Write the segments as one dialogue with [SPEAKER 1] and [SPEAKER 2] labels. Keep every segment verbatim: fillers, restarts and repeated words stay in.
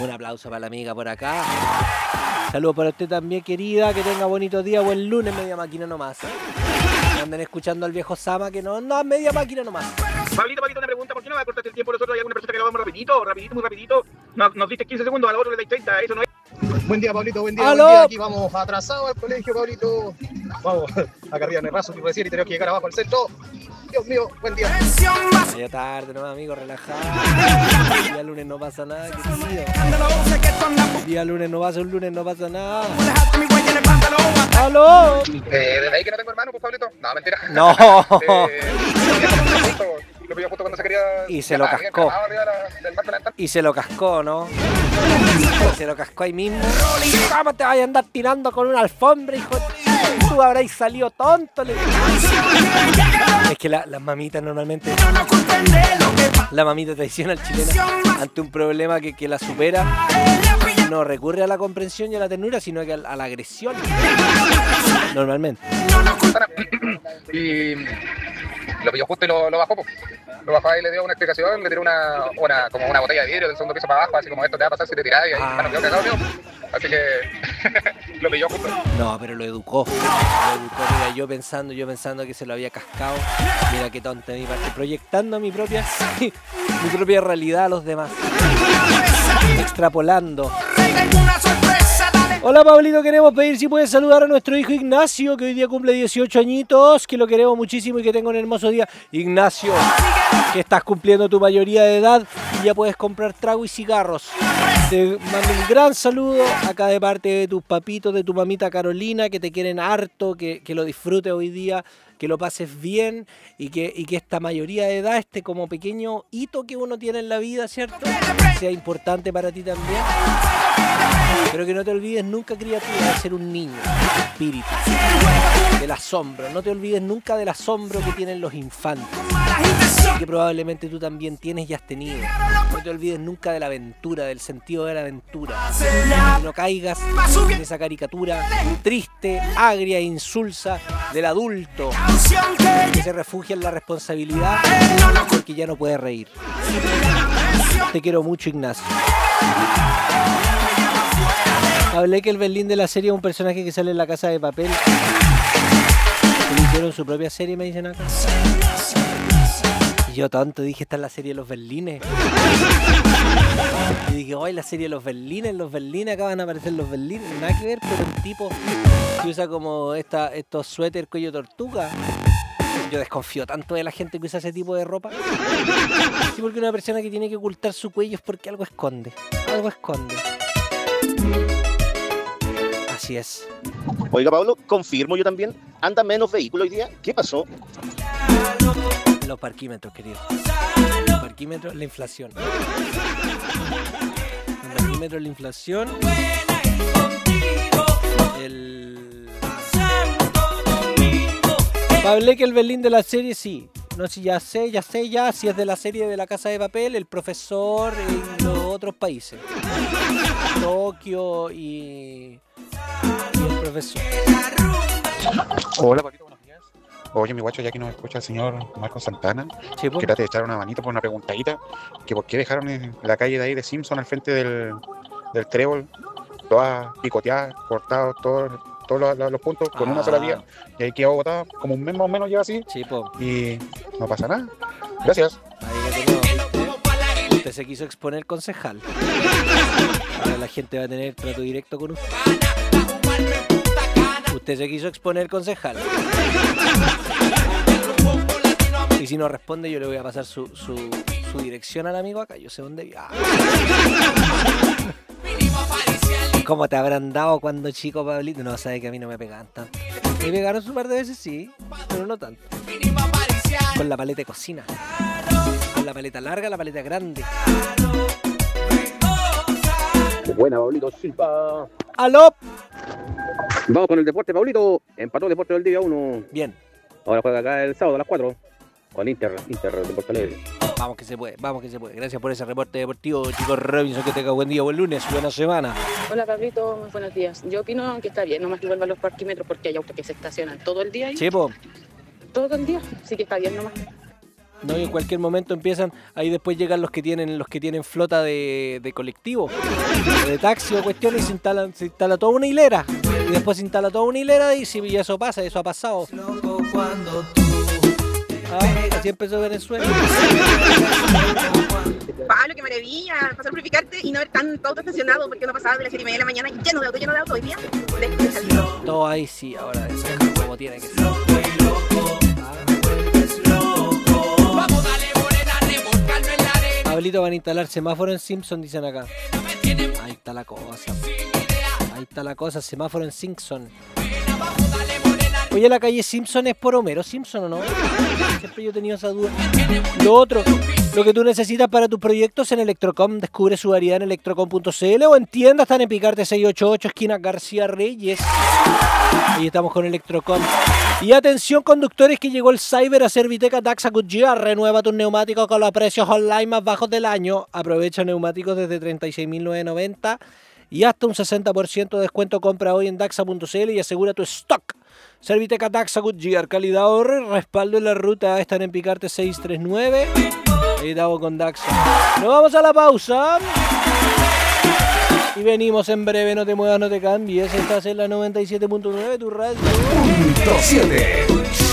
[SPEAKER 1] Un aplauso para la amiga por acá. Saludos para usted también, querida. Que tenga bonito día, buen lunes, media máquina nomás. No anden escuchando al viejo Sama, que no, no, media máquina nomás.
[SPEAKER 2] Pablito, Pablito, una pregunta, ¿por qué no va a cortar el tiempo nosotros? Hay alguna persona que lo vamos rapidito, rapidito, muy rapidito. Nos, nos diste quince segundos, a la otra le dais treinta, eso no es.
[SPEAKER 3] Buen día, Pablito, buen día,
[SPEAKER 1] ¡Aló!
[SPEAKER 3] buen día. Aquí vamos atrasados al colegio, Pablito. Vamos, acá arriba en el raso, quiero decir, y tenemos que llegar abajo al centro. Dios mío, buen día.
[SPEAKER 1] Ya tarde, no, amigo, relajado. El día lunes no pasa nada, querido. El día lunes no pasa, un lunes no pasa nada. ¡Aló!
[SPEAKER 2] Eh, desde ahí que no tengo hermano, pues, Pablito. No, mentira.
[SPEAKER 1] No.
[SPEAKER 2] Eh, lo pilló justo cuando se quería...
[SPEAKER 1] Y se lo cascó. Y se lo cascó, ¿no? Y se lo cascó ahí mismo. ¿Cómo te vas a andar tirando con una alfombra, hijo? Tú habréis salido tonto. Le... Es que la, las mamitas normalmente... La mamita tradicional chilena, ante un problema que, que la supera, no recurre a la comprensión y a la ternura, sino que a, a la agresión. Normalmente.
[SPEAKER 2] Y lo pilló justo y lo, lo bajó, pues. Lo bajó y le dio una explicación, le tiró una, una, como una botella de vidrio del segundo piso para abajo, así como esto te va a pasar si te tirás, y ahí
[SPEAKER 1] Ah.
[SPEAKER 2] bueno, quedó cagado, tío. Así que lo pilló justo.
[SPEAKER 1] No, pero lo educó. Lo educó, mira, yo pensando, yo pensando que se lo había cascado. Mira qué tonta de mi parte. Proyectando mi propia, mi propia realidad a los demás. Extrapolando. Hola, Pablito, queremos pedir si puedes saludar a nuestro hijo Ignacio, que hoy día cumple dieciocho añitos, que lo queremos muchísimo y que tenga un hermoso día. Ignacio, que estás cumpliendo tu mayoría de edad y ya puedes comprar trago y cigarros. Te mando un gran saludo acá de parte de tus papitos, de tu mamita Carolina, que te quieren harto, que, que lo disfrutes hoy día, que lo pases bien y que, y que esta mayoría de edad, este como pequeño hito que uno tiene en la vida, ¿cierto? Sea importante para ti también. Pero que no te olvides nunca, criatura, de ser un niño, espíritu, del asombro. No te olvides nunca del asombro que tienen los infantes, que probablemente tú también tienes y has tenido. No te olvides nunca de la aventura, del sentido de la aventura. Que no caigas en esa caricatura triste, agria e insulsa del adulto que se refugia en la responsabilidad porque ya no puede reír. Te quiero mucho, Ignacio. Hablé que el Berlín de la serie es un personaje que sale en La Casa de Papel. Que le hicieron su propia serie, me dicen acá. Y yo tonto dije, esta es la serie de los Berlines. Y dije, hoy la serie de los Berlines, los Berlines, acá van a aparecer los Berlines. Nada que ver, pero un tipo que usa como esta, estos suéter cuello tortuga. Yo desconfío tanto de la gente que usa ese tipo de ropa. Sí, porque una persona que tiene que ocultar su cuello es porque algo esconde. Algo esconde. Así es.
[SPEAKER 4] Oiga, Pablo, confirmo yo también. ¿Anda menos vehículos hoy día? ¿Qué pasó?
[SPEAKER 1] Los parquímetros, querido. Los parquímetros, la inflación. Los parquímetros, la inflación. El... Hablé que el Berlín de la serie, sí. No sé, ya sé, ya sé, ya. Si es de la serie de La Casa de Papel, el profesor y los otros países. Tokio y... y el profesor.
[SPEAKER 5] Hola, Pablito, buenos días. Oye, mi guacho, ya que nos escucha el señor Marcos Santana,
[SPEAKER 1] Sí, pues.
[SPEAKER 5] que trate de echar una manito por una preguntadita, que por qué dejaron en la calle de ahí de Simpson al frente del, del trébol, todas picoteadas, cortadas, todos, todos los, los- los puntos con
[SPEAKER 1] Ah.
[SPEAKER 5] una sola vía, y ahí quedó botada, como un mes más o menos lleva así,
[SPEAKER 1] Sí, pues.
[SPEAKER 5] y no pasa nada. Gracias.
[SPEAKER 1] Ahí lo tenemos, ¿viste? Usted se quiso exponer concejal. Ahora la gente va a tener trato directo con usted. Usted se quiso exponer concejal. Y si no responde, yo le voy a pasar su, su, su dirección al amigo acá. Yo sé dónde vive. Ah. ¿Cómo te habrán dado cuando chico, Pablito? No, sabe que a mí no me pegaban tanto. Me pegaron un par de veces, sí, pero no tanto. Con la paleta de cocina. Con la paleta larga, la paleta grande.
[SPEAKER 6] Buena, Pablito Silva.
[SPEAKER 1] ¡Aló!
[SPEAKER 6] Vamos con el deporte, Pablito. Empató el deporte del día uno.
[SPEAKER 1] Bien,
[SPEAKER 6] Ahora juega acá el sábado a las cuatro. Con Inter, Inter de Porto Alegre.
[SPEAKER 1] vamos que se puede, vamos que se puede. Gracias por ese reporte deportivo, chicos Robinson. Que tenga buen día, buen lunes, buena semana.
[SPEAKER 7] Hola Pablito, muy buenos días. Yo opino que está bien, nomás que vuelvan los parquímetros porque hay autos que se estacionan todo el día ahí,
[SPEAKER 1] Chepo,
[SPEAKER 7] todo el día, así que está bien nomás.
[SPEAKER 1] No, y en cualquier momento empiezan, ahí después llegan los que tienen los que tienen flota de, de colectivo, de taxi o cuestiones, y se instalan, se instala toda una hilera. Y después se instala toda una hilera y si y eso pasa, eso ha pasado. Ah, así empezó Venezuela.
[SPEAKER 8] Pablo, qué maravilla, pasar a purificarte y no ver tanto auto estacionado, porque uno pasaba de las siete y media de la mañana lleno de auto, lleno de auto hoy día.
[SPEAKER 1] Todo ahí sí, ahora eso como tiene que ser. Pablito, van a instalar semáforo en Simpson, dicen acá. Ahí está la cosa. Ahí está la cosa, semáforo en Simpson. Oye, la calle Simpson es por Homero Simpson, ¿o no? Siempre yo he tenido esa duda. Lo otro, lo que tú necesitas para tus proyectos en Electrocom, descubre su variedad en electrocom punto c l o en tiendas, están en Picarte seiscientos ochenta y ocho, esquina García Reyes. Ahí estamos con Electrocom. Y atención, conductores, que llegó el Cyber a Serviteca Daxa Goodyear. Renueva tus neumáticos con los precios online más bajos del año. Aprovecha neumáticos desde treinta y seis mil novecientos noventa y hasta un sesenta por ciento de descuento. Compra hoy en daxa punto c l y asegura tu stock. Serviteca Daxa Goodyear, calidad, ahorro, respaldo en la ruta. Están en Picarte seiscientos treinta y nueve. Editado con Daxa. Nos vamos a la pausa. Y venimos en breve, no te muevas, no te cambies. Estás en la noventa y siete punto nueve, tu radio.
[SPEAKER 9] Punto siete.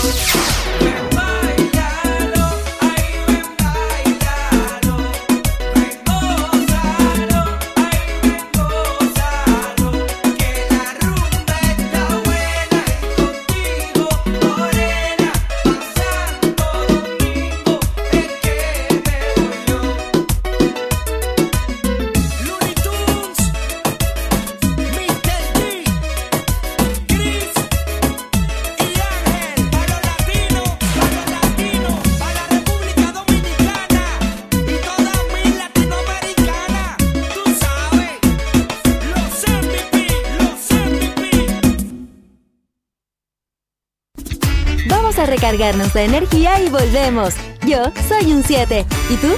[SPEAKER 10] A recargarnos la energía y volvemos. Yo soy un siete. ¿Y tú?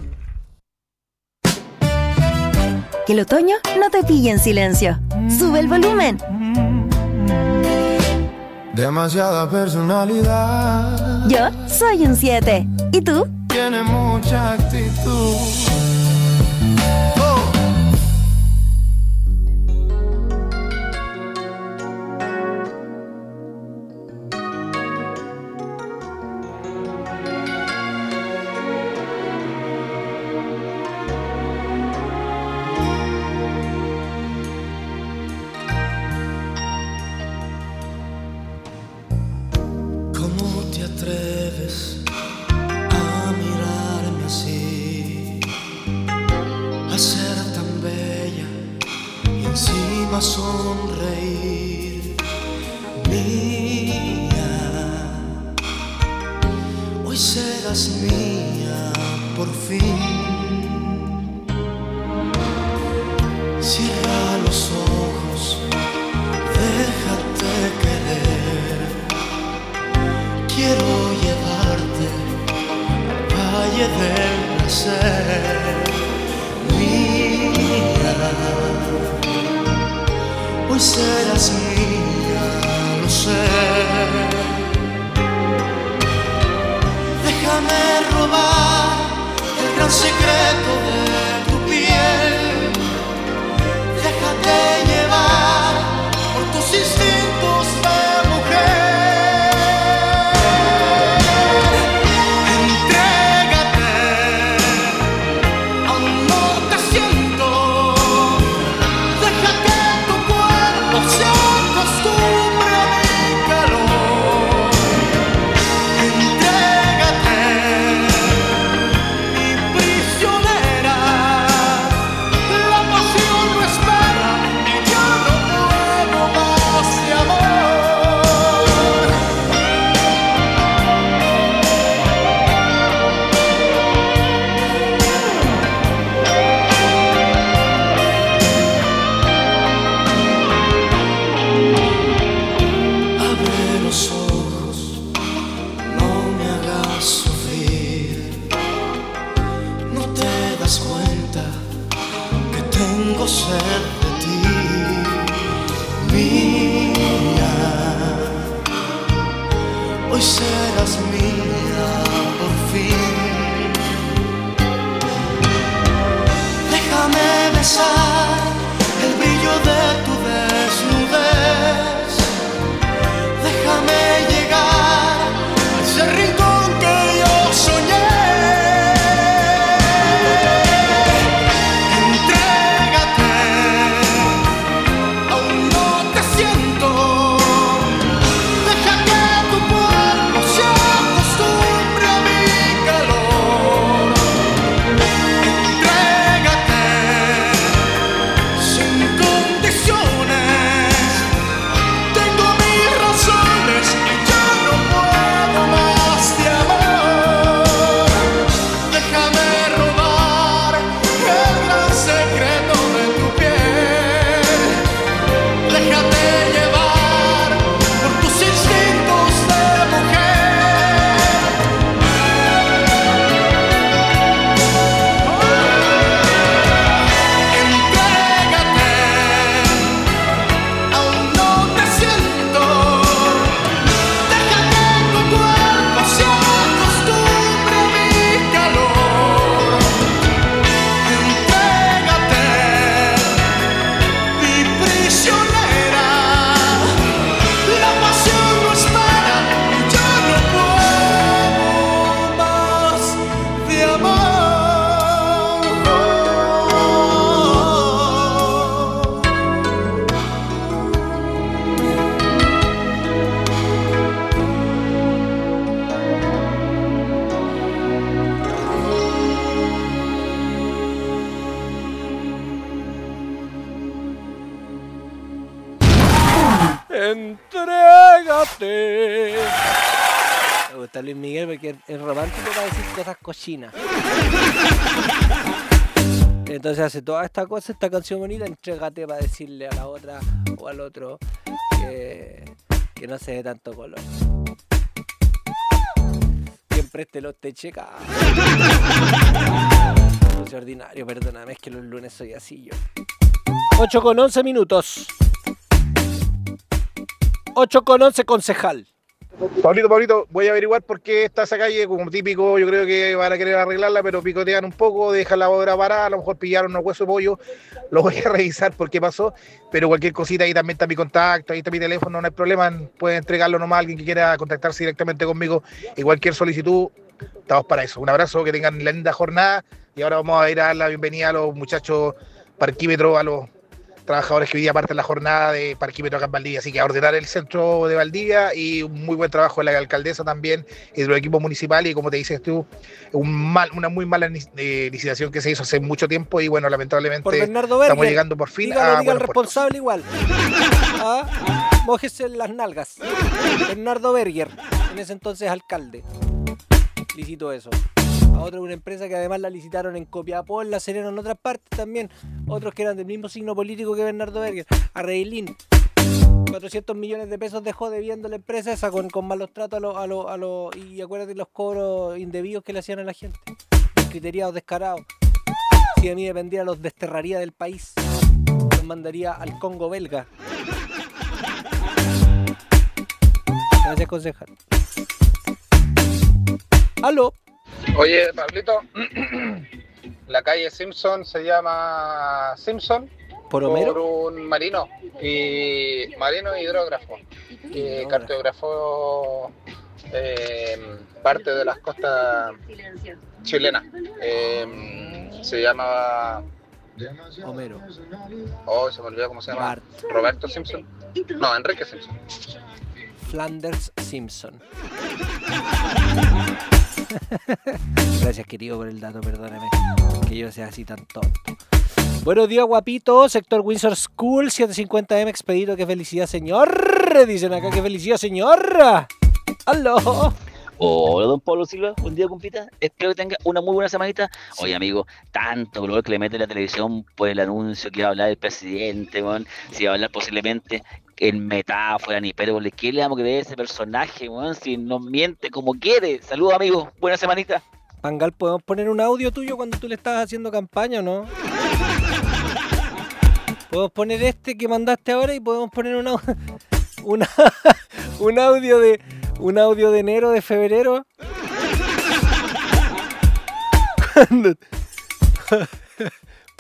[SPEAKER 10] Que el otoño no te pille en silencio. Sube el volumen.
[SPEAKER 11] Demasiada personalidad.
[SPEAKER 10] Yo soy un siete. ¿Y tú?
[SPEAKER 11] Tiene mucha actitud. Sonreír, mía, hoy serás mía por fin. Cierra los ojos, déjate querer. Quiero llevarte al valle del placer, mía. Hoy serás mía, lo sé. Déjame robar el gran secreto de tu piel. Déjate llevar por tus instintos de mujer. Entrégate, aún no te siento. Deja que se acostumbre a mi calor. Entrégate, mi prisionera. La pasión no espera y yo no puedo más de amor. Abre los ojos, no me hagas sufrir. No te das cuenta que tengo sed de ti, mía. Hoy serás mía por fin. besar el brillo de tu desnudez. Déjame llegar a ese rincón que yo soñé. Entrégate, aún no te siento. Deja que tu cuerpo se acostumbre a mi calor. Entrégate sin condiciones. Tengo mis razones y ya no puedo más de amor. Déjame robar el gran secreto de tu piel. Déjate llevar por tus instintos de mujer. Entrégate, aún no te siento. Deja que tu cuerpo se acostumbre a mi calor. Entrégate, mi prisionera. La pasión no espera y ya no puedo más de amor.
[SPEAKER 1] Entrégate. Me gusta Luis Miguel porque es romántico para decir cosas cochinas. Entonces hace toda esta cosa, esta canción bonita, entrégate para decirle a la otra o al otro que, que no se dé tanto color. Siempre este los te checa. No soy ordinario, perdóname, es que los lunes soy así yo. ocho con once minutos. ocho con once, concejal.
[SPEAKER 3] Pablito, Pablito, voy a averiguar por qué está esa calle, como típico, yo creo que van a querer arreglarla, pero picotean un poco, dejan la obra parada, a lo mejor pillaron unos huesos de pollo, lo voy a revisar por qué pasó, pero cualquier cosita, ahí también está mi contacto, ahí está mi teléfono, no hay problema, pueden entregarlo nomás a alguien que quiera contactarse directamente conmigo y cualquier solicitud, estamos para eso. Un abrazo, que tengan linda jornada y ahora vamos a ir a dar la bienvenida a los muchachos parquímetros, a los trabajadores que hoy día parten la jornada de parquímetro acá en Valdivia, así que a ordenar el centro de Valdivia y un muy buen trabajo de la alcaldesa también y de los equipos municipales y como te dices tú, un mal, una muy mala eh, licitación que se hizo hace mucho tiempo y bueno, lamentablemente
[SPEAKER 1] por Bernardo Berger,
[SPEAKER 3] estamos llegando por fin
[SPEAKER 1] dígalo,
[SPEAKER 3] a
[SPEAKER 1] diga el
[SPEAKER 3] buenos
[SPEAKER 1] responsable igual. ¿Ah? Mójese en las nalgas. Bernardo Berger, en ese entonces alcalde, licitó eso. A otra una empresa que además la licitaron en Copiapó, en La Serena, en otras partes también. Otros que eran del mismo signo político que Bernardo Berger. A Reilín, cuatrocientos millones de pesos dejó debiendo la empresa esa con, con malos tratos a los... A lo, a lo, y acuérdate los cobros indebidos que le hacían a la gente. Los criteriados descarados. Si de mí dependiera, los desterraría del país. Los mandaría al Congo belga. Gracias, concejal. ¿Aló?
[SPEAKER 2] Oye, Pablito, la calle Simpson se llama Simpson
[SPEAKER 1] ¿Por Homero?
[SPEAKER 2] Por un marino y marino hidrógrafo que cartografó eh, parte de las costas chilenas. Eh, se llamaba
[SPEAKER 1] Homero.
[SPEAKER 2] Oh, se me olvidó cómo se llama.
[SPEAKER 1] Bart.
[SPEAKER 2] Roberto Simpson. No, Enrique Simpson.
[SPEAKER 1] Flanders Simpson. Gracias, querido, por el dato, perdóname que yo sea así tan tonto. Buenos días, guapito. Sector Windsor School, setecientos cincuenta eme expedito. Qué felicidad, señor. Dicen acá, qué felicidad, señor. ¡Aló!
[SPEAKER 12] Hola, don Pablo Silva, buen día, compita. Espero que tenga una muy buena semanita. Sí. Oye, amigo, tanto color que le mete la televisión por el anuncio que va a hablar el presidente, man. Si va a hablar posiblemente en metáfora ni hipérbole. ¿Qué le vamos a creer a ese personaje, man? Si nos miente como quiere. Saludos, amigo, buena semanita.
[SPEAKER 1] Pangal, ¿podemos poner un audio tuyo cuando tú le estabas haciendo campaña o no? Podemos poner este que mandaste ahora y podemos poner una, una, un audio de un audio de enero, de febrero.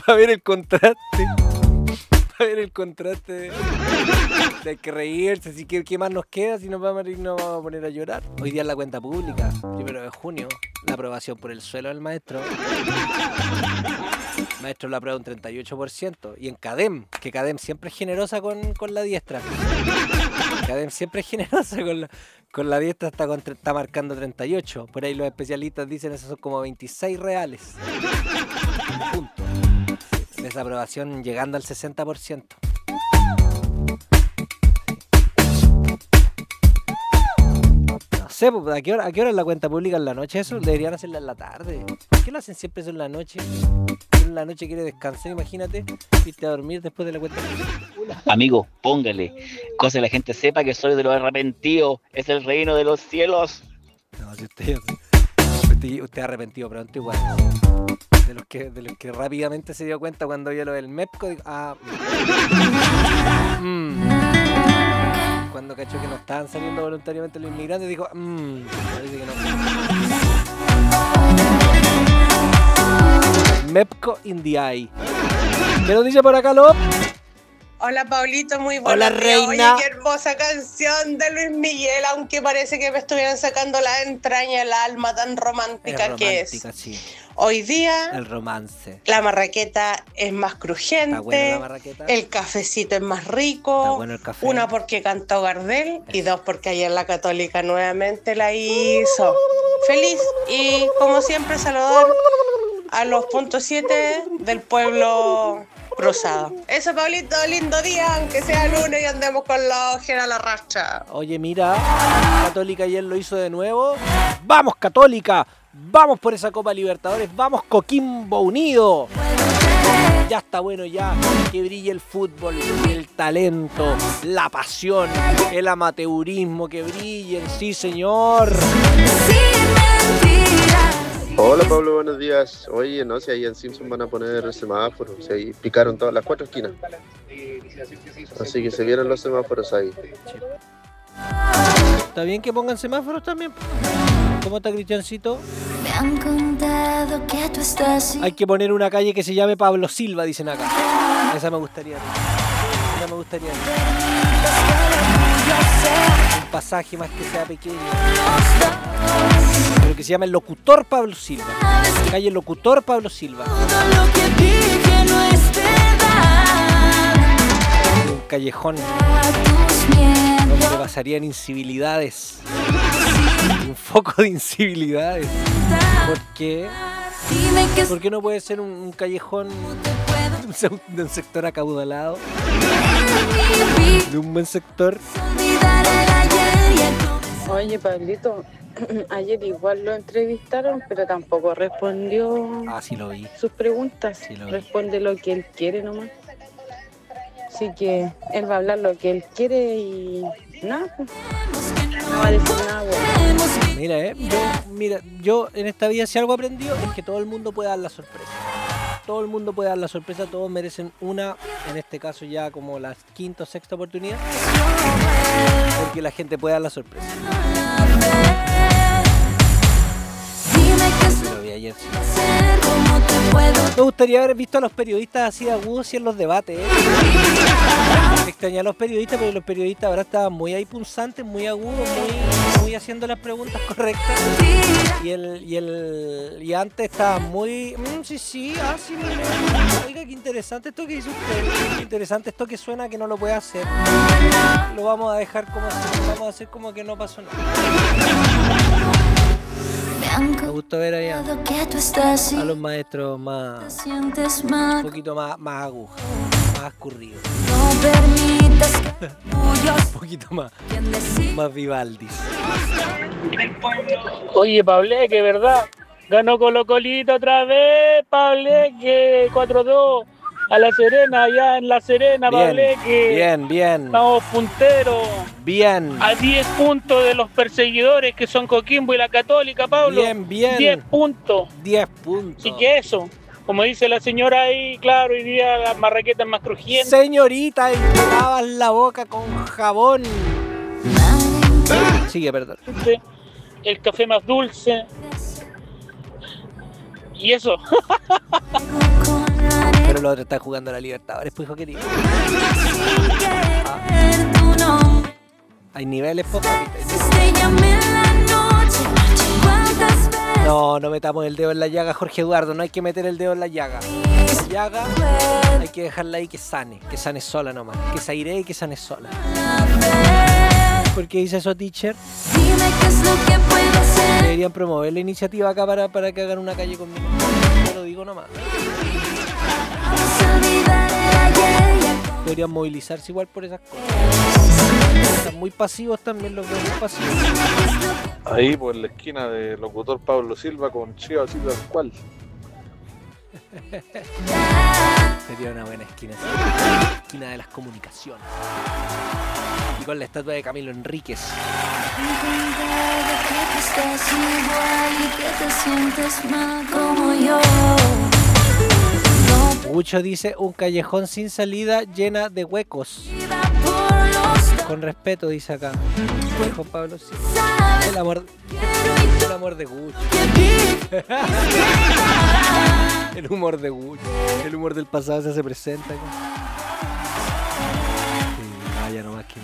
[SPEAKER 1] Para ver el contraste. Para ver el contraste. Hay que reírse. Así que, ¿qué más nos queda si nos vamos a, nos vamos a poner a llorar? Hoy día es la cuenta pública. Primero de junio. La aprobación por el suelo del maestro. El maestro lo aprueba un treinta y ocho por ciento. Y en CADEM, que CADEM siempre es generosa con, con la diestra. CADEM siempre es generosa con la, con la diestra, está, con, está marcando treinta y ocho. Por ahí los especialistas dicen esos son como veintiséis reales. Punto. Desaprobación llegando al sesenta por ciento. No sé, ¿a qué hora, a qué hora es la cuenta pública en la noche? Eso deberían hacerla en la tarde. ¿Por qué lo hacen siempre eso en la noche? En la noche quiere descansar, imagínate, irte a dormir después de la cuenta pública.
[SPEAKER 12] Amigo, póngale, cosa que la gente sepa que soy de los arrepentidos, es el reino de los cielos.
[SPEAKER 1] No, si usted, usted, usted arrepentido pronto igual. De los que, de los que rápidamente se dio cuenta cuando vio lo del MEPCO, digo, ah, mm. Cuando cachó que no estaban saliendo voluntariamente los inmigrantes, dijo, mmm, parece que no. MEPCO in the eye. ¿Qué nos dice por acá, Lop?
[SPEAKER 13] Hola, Pablito, muy buena.
[SPEAKER 1] Hola, reina.
[SPEAKER 13] Oye, qué hermosa canción de Luis Miguel, aunque parece que me estuvieran sacando la entraña, el alma tan romántica,
[SPEAKER 1] es
[SPEAKER 13] que
[SPEAKER 1] romántica,
[SPEAKER 13] es.
[SPEAKER 1] Sí.
[SPEAKER 13] Hoy día,
[SPEAKER 1] el romance.
[SPEAKER 13] La marraqueta es más crujiente,
[SPEAKER 1] Está buena la marraqueta.
[SPEAKER 13] El cafecito es más rico.
[SPEAKER 1] Está bueno el café.
[SPEAKER 13] Una porque cantó Gardel y dos porque ayer la Católica nuevamente la hizo. Feliz y como siempre saludar a los punto siete del pueblo cruzado. Eso, Pablito, lindo día, aunque sea lunes y andemos con la ojera a la racha.
[SPEAKER 1] Oye, mira, Católica ayer lo hizo de nuevo. ¡Vamos, Católica! ¡Vamos por esa Copa Libertadores! ¡Vamos, Coquimbo Unido! Ya está bueno ya, que brille el fútbol, el talento, la pasión, el amateurismo, que brillen, sí señor.
[SPEAKER 14] Hola Pablo, buenos días. Oye, no sé, ahí en Simpson van a poner semáforos, o ahí picaron todas las cuatro esquinas. Así que se vieron los semáforos ahí.
[SPEAKER 1] Está bien que pongan semáforos también. ¿Cómo está, Cristiancito?
[SPEAKER 15] Me han contado que tú estás...
[SPEAKER 1] Hay que poner una calle que se llame Pablo Silva, dicen acá. Esa me gustaría. Esa me gustaría. Un pasaje más que sea pequeño. Pero que se llame el Locutor Pablo Silva. Calle Locutor Pablo Silva. Un callejón donde pasarían incivilidades. Un foco de incivilidades. ¿Por qué? ¿Por qué no puede ser un, un callejón de un, de un sector acaudalado? De un buen sector.
[SPEAKER 7] Oye, Pablito, ayer igual lo entrevistaron, pero tampoco respondió
[SPEAKER 1] ah, sí lo vi.
[SPEAKER 7] sus preguntas.
[SPEAKER 1] Sí lo vi.
[SPEAKER 7] Responde lo que él quiere nomás. Así que él va a hablar lo que él quiere y nada, no va a decir nada.
[SPEAKER 1] Mira, eh, yo, mira, yo en esta vida si algo he aprendido es que todo el mundo puede dar la sorpresa. Todo el mundo puede dar la sorpresa, todos merecen una, en este caso ya como la quinta o sexta oportunidad, porque la gente puede dar la sorpresa. Lo vi ayer, sí. Me gustaría haber visto a los periodistas así de agudos y en los debates, ¿eh? Me extraña a los periodistas, pero los periodistas ahora estaban muy ahí punzantes, muy agudos, muy, muy haciendo las preguntas correctas. Y el, y el y antes estaban muy mmm, sí, sí, ah, sí, mira, oiga, qué interesante esto que hizo usted, qué interesante esto que suena que no lo puede hacer. Lo vamos a dejar como vamos a hacer como que no pasó nada. Me gustó ver ahí a, a los maestros más, un poquito más, más agujas, más escurridos. Un poquito más, más Vivaldis.
[SPEAKER 16] Oye, Pableque, ¿verdad? Ganó Colo Colito otra vez, Pableque, cuatro dos. A La Serena, allá en La Serena,
[SPEAKER 1] Bien,
[SPEAKER 16] Pableque.
[SPEAKER 1] bien, bien.
[SPEAKER 16] Estamos punteros.
[SPEAKER 1] Bien.
[SPEAKER 16] A diez puntos de los perseguidores que son Coquimbo y la Católica, Pablo.
[SPEAKER 1] Bien, bien.
[SPEAKER 16] diez puntos.
[SPEAKER 1] diez puntos.
[SPEAKER 16] Así que eso, como dice la señora ahí, claro, hoy día las marraquetas más crujientes.
[SPEAKER 1] Señorita, y te lavas la boca con jabón. Sigue, perdón.
[SPEAKER 16] El café más dulce. Y eso.
[SPEAKER 1] Pero los otros están jugando a la Libertadores, pues hijo querido. Ah. Hay niveles, po, papita. No, no metamos el dedo en la llaga, Jorge Eduardo. No hay que meter el dedo en la llaga. La llaga hay que dejarla ahí que sane. Que sane sola nomás. Que se airee y que sane sola. ¿Por qué dice eso, teacher? Deberían promover la iniciativa acá para, para que hagan una calle conmigo. Yo lo digo nomás. Deberían movilizarse igual por esas cosas. Están muy pasivos también, los veo muy pasivos.
[SPEAKER 17] Ahí por la esquina de locutor Pablo Silva con Chiva Silva ¿cuál?
[SPEAKER 1] Sería una buena esquina, ¿sí? Esquina de las comunicaciones. Y con la estatua de Camilo Enríquez. Mucho dice un callejón sin salida llena de huecos. Con respeto, dice acá. Juan Pablo, sí. El amor, el amor de Gucci. El humor de Gucci. El humor del pasado se hace presente acá. Sí, vaya nomás que...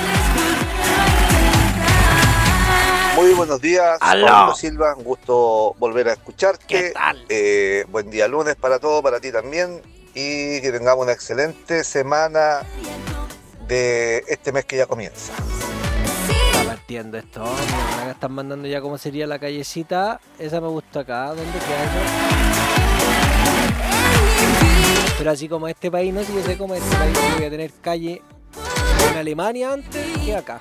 [SPEAKER 18] Muy buenos días,
[SPEAKER 1] ¡Aló!
[SPEAKER 18] Pablo Silva, un gusto volver a escucharte.
[SPEAKER 1] ¿Qué tal?
[SPEAKER 18] Eh, buen día lunes para todos, para ti también, y que tengamos una excelente semana de este mes que ya comienza.
[SPEAKER 1] Está partiendo esto, mira, acá están mandando ya cómo sería la callecita. Esa me gusta acá, ¿dónde queda eso? Pero así como este país, no sé, yo sé cómo este país, yo voy a tener calle en Alemania antes que acá.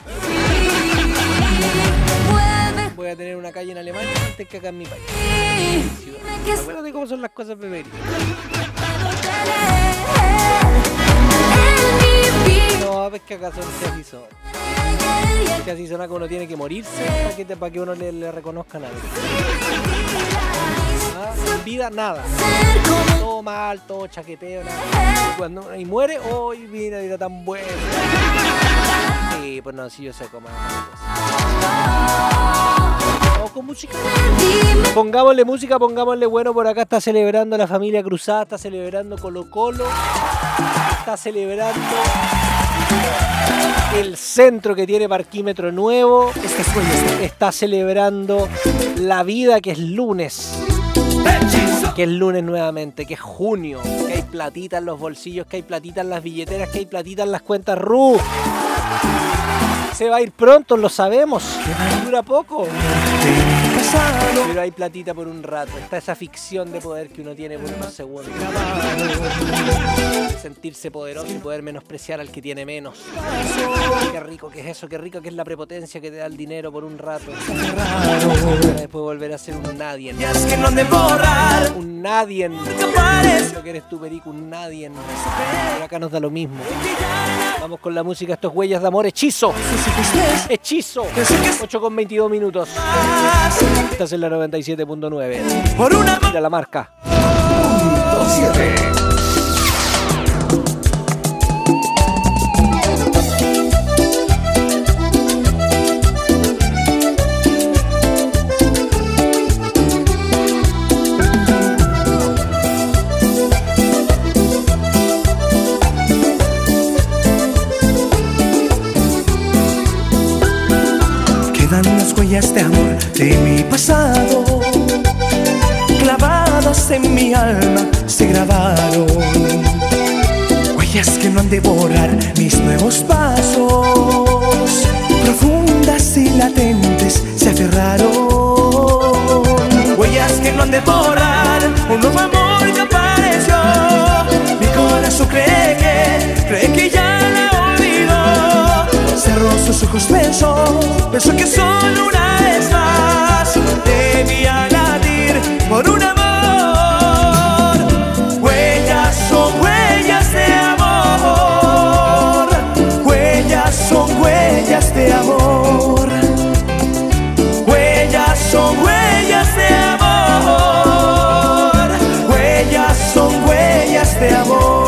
[SPEAKER 1] Voy a tener una calle en Alemania antes que acá en mi país. Acuérdate cómo son las cosas, bebé. No, es que acá son así son. Es que así son acá uno tiene que morirse para que, para que uno le, le reconozca nada. ¿Ah? Vida, nada. Todo mal, todo chaqueteo, nada. Y cuando uno y muere, hoy oh, mira, era tan bueno. Sí, pues no, sí yo sé cómo es. Vamos con música. Pongámosle música, pongámosle bueno. Por acá está celebrando la familia Cruzada, está celebrando Colo Colo, está celebrando el centro que tiene parquímetro nuevo, está celebrando la vida que es lunes, que es lunes nuevamente, que es junio, que hay platita en los bolsillos, que hay platita en las billeteras, que hay platita en las cuentas R U. Se va a ir pronto, lo sabemos, dura poco, pero hay platita por un rato. Está esa ficción de poder que uno tiene por unos segundos, sentirse poderoso y poder menospreciar al que tiene menos. Qué rico que es eso, qué rico que es la prepotencia que te da el dinero por un rato, para después volver a ser un nadie. Un nadie, lo que eres tú, Perico, un nadie. Pero acá nos da lo mismo. Vamos con la música, estos Huellas de Amor, Hechizo. Hechizo. ocho con veintidós minutos. Estás en la noventa y siete punto nueve. Mira la marca.
[SPEAKER 11] Quedan las huellas de amor de mi pasado, clavadas en mi alma se grabaron. Huellas que no han de borrar mis nuevos pasos, profundas y latentes se aferraron. Huellas que no han de borrar un nuevo amor que apareció. Mi corazón cree que, cree que ya la olvidó. Cerró sus ojos, pensó, pensó que solo una vez más debía latir por un amor. Huellas son huellas de amor, huellas son huellas de amor, huellas son huellas de amor, huellas son huellas de amor.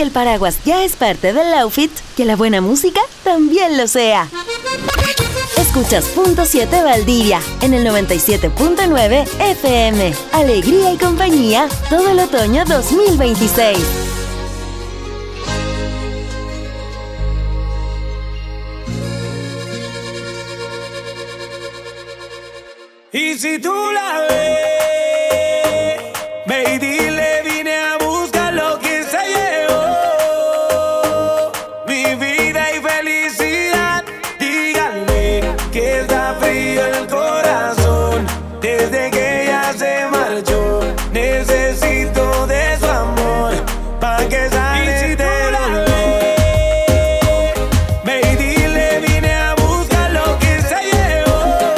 [SPEAKER 10] el paraguas ya es parte del outfit, que la buena música también lo sea. Escuchas Punto siete Valdivia en el noventa y siete punto nueve F M. Alegría y compañía todo el otoño dos mil veintiséis.
[SPEAKER 11] Y si tú la ves, ve y dile, vine a buscar lo que se llevó. Mi vida y felicidad, díganle que está frío el corazón. Desde que ella se marchó, necesito de su amor, pa' que sane de dolor. Ve y dile, vine a buscar lo que se llevó.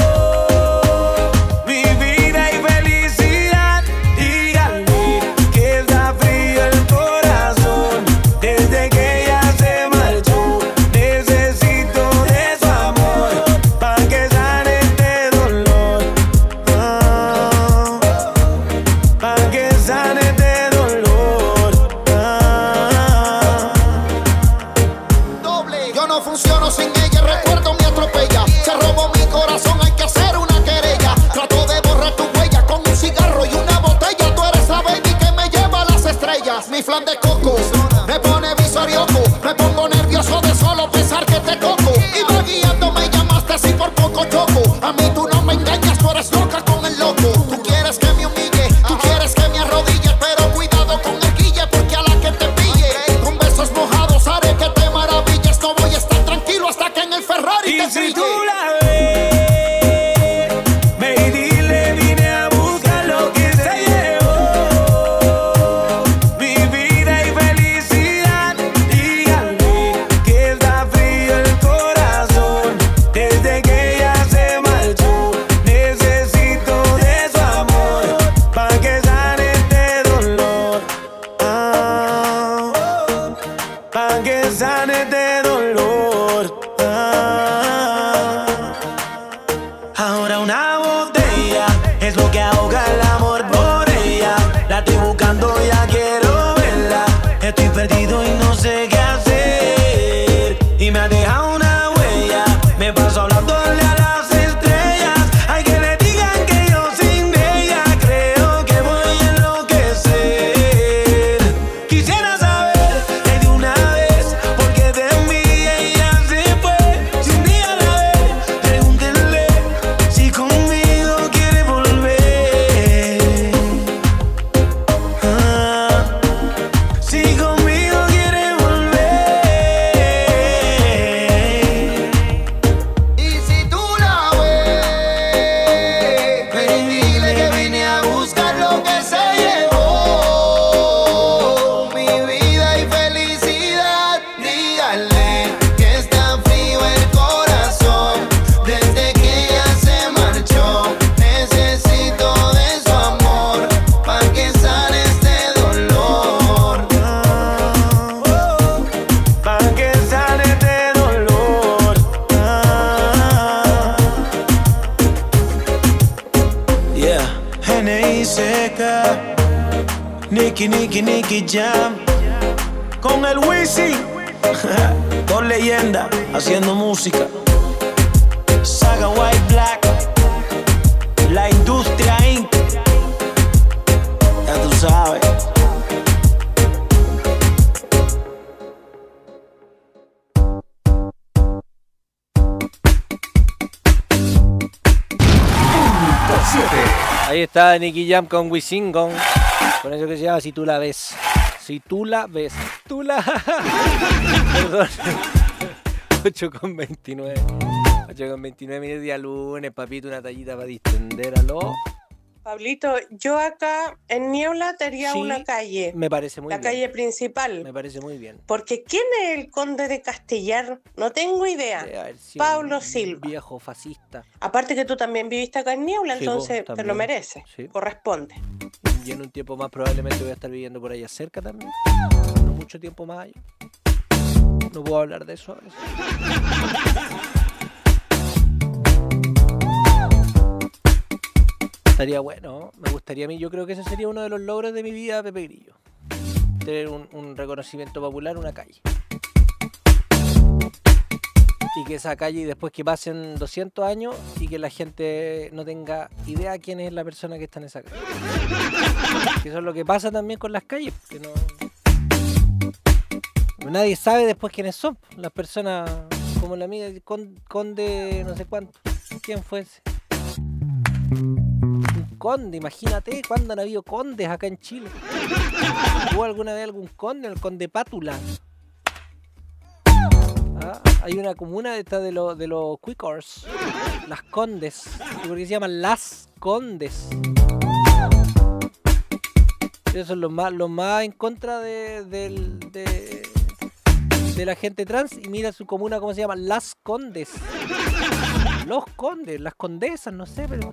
[SPEAKER 11] Mi vida y felicidad, díganle que está frío el corazón. Desde que ella se marchó, necesito de su amor, pa' que sane este dolor. Ah, pa' que sane este dolor. Ah.
[SPEAKER 19] Doble, yo no funciono sin ella, recuerdo me atropella. Se robó mi corazón, hay que hacer una querella. Trato de borrar tu huella con un cigarro y una botella. Tú eres la baby que me lleva a las estrellas. Mi flan de coco me pone visorioco. Me pongo nervioso de solo pensar que te toco. Iba guiando, me llamaste así por poco choco. A mí tú no me engañas, tú eres loca con el loco. Tú quieres que me humille, tú quieres que me arrodille, pero cuidado con el guille, porque a la que te pille con besos mojados haré que te maravilles. No voy a estar tranquilo hasta que en el Ferrari
[SPEAKER 11] Y
[SPEAKER 19] te
[SPEAKER 11] si
[SPEAKER 19] brille.
[SPEAKER 11] tú la ves, ve y dile, vine a buscar lo que se llevó. Mi vida y felicidad, díganle que está frío el corazón. Desde que ella se marchó, necesito de su amor, pa' que sane este dolor. Ah, pa' que sane este dolor. Ah. Ahora una botella es lo que ahoga el amor por ella. La estoy buscando, ya quiero verla. Estoy perdido y no sé qué hacer. Y me ha dejado una huella. Me paso hablándole a las estrellas. Hay que le digan que yo sin ella creo que voy a enloquecer. Quisiera saber de una vez por qué de mí ella se fue. Si un día la ve, pregúntenle si conmigo quiere volver. Ah, si conmigo quiere volver.
[SPEAKER 19] Y si tú la ves, ve y dile que vine a buscar lo que se llevó. Mi vida y felicidad, díganle que está frío el corazón. Desde que ella se marchó, necesito de su amor, pa' que sane este dolor.
[SPEAKER 11] Pa' que sane este dolor. Ah. Yeah, N I C K, Nicky, Nicky, Nicky Jam, con el Wisin, dos leyendas haciendo música. Saga White Black, la industria incorporated. Ya tú sabes.
[SPEAKER 9] Punto siete.
[SPEAKER 1] Ahí está Nicky Jam con Wisin con, con eso que se llama Si tú la ves. Si tú la ves. Tú la... Perdón. ocho con veintinueve. ocho con veintinueve minutos día lunes, papito, una tallita para distender. ¿Aló?
[SPEAKER 13] Pablito, yo acá en Niebla tenía
[SPEAKER 1] Sí,
[SPEAKER 13] una calle,
[SPEAKER 1] Me parece muy
[SPEAKER 13] la
[SPEAKER 1] bien.
[SPEAKER 13] calle principal.
[SPEAKER 1] Me parece muy bien.
[SPEAKER 13] Porque ¿quién es el conde de Castellar? No tengo idea.
[SPEAKER 1] Debe haber sido
[SPEAKER 13] Pablo
[SPEAKER 1] un
[SPEAKER 13] Silva.
[SPEAKER 1] Viejo fascista.
[SPEAKER 13] Aparte que tú también viviste acá en Niebla,
[SPEAKER 1] Sí,
[SPEAKER 13] entonces
[SPEAKER 1] vos
[SPEAKER 13] te lo
[SPEAKER 1] también.
[SPEAKER 13] mereces.
[SPEAKER 1] Sí.
[SPEAKER 13] Corresponde.
[SPEAKER 1] Y en un tiempo más probablemente voy a estar viviendo por allá cerca también. No mucho tiempo más allá. No puedo hablar de eso ahora. Estaría bueno, me gustaría a mí, yo creo que ese sería uno de los logros de mi vida, Pepe Grillo. tener un, un reconocimiento popular, una calle. Y que esa calle, después que pasen doscientos años y que la gente no tenga idea quién es la persona que está en esa calle. Que eso es lo que pasa también con las calles, que no... Nadie sabe después quiénes son. Las personas como la amiga Conde, conde no sé cuánto. ¿Quién fue ese? Un conde, imagínate, ¿cuándo han habido condes acá en Chile? ¿Hubo alguna vez algún conde? El conde Pátula. Ah, hay una comuna de esta de los de los Quakers, Las Condes, porque se llaman Las Condes. Esos son los más, los más en contra de, de, de, de la gente trans. Y mira su comuna cómo se llama, Las Condes. Los Condes, las condesas, no sé, pero...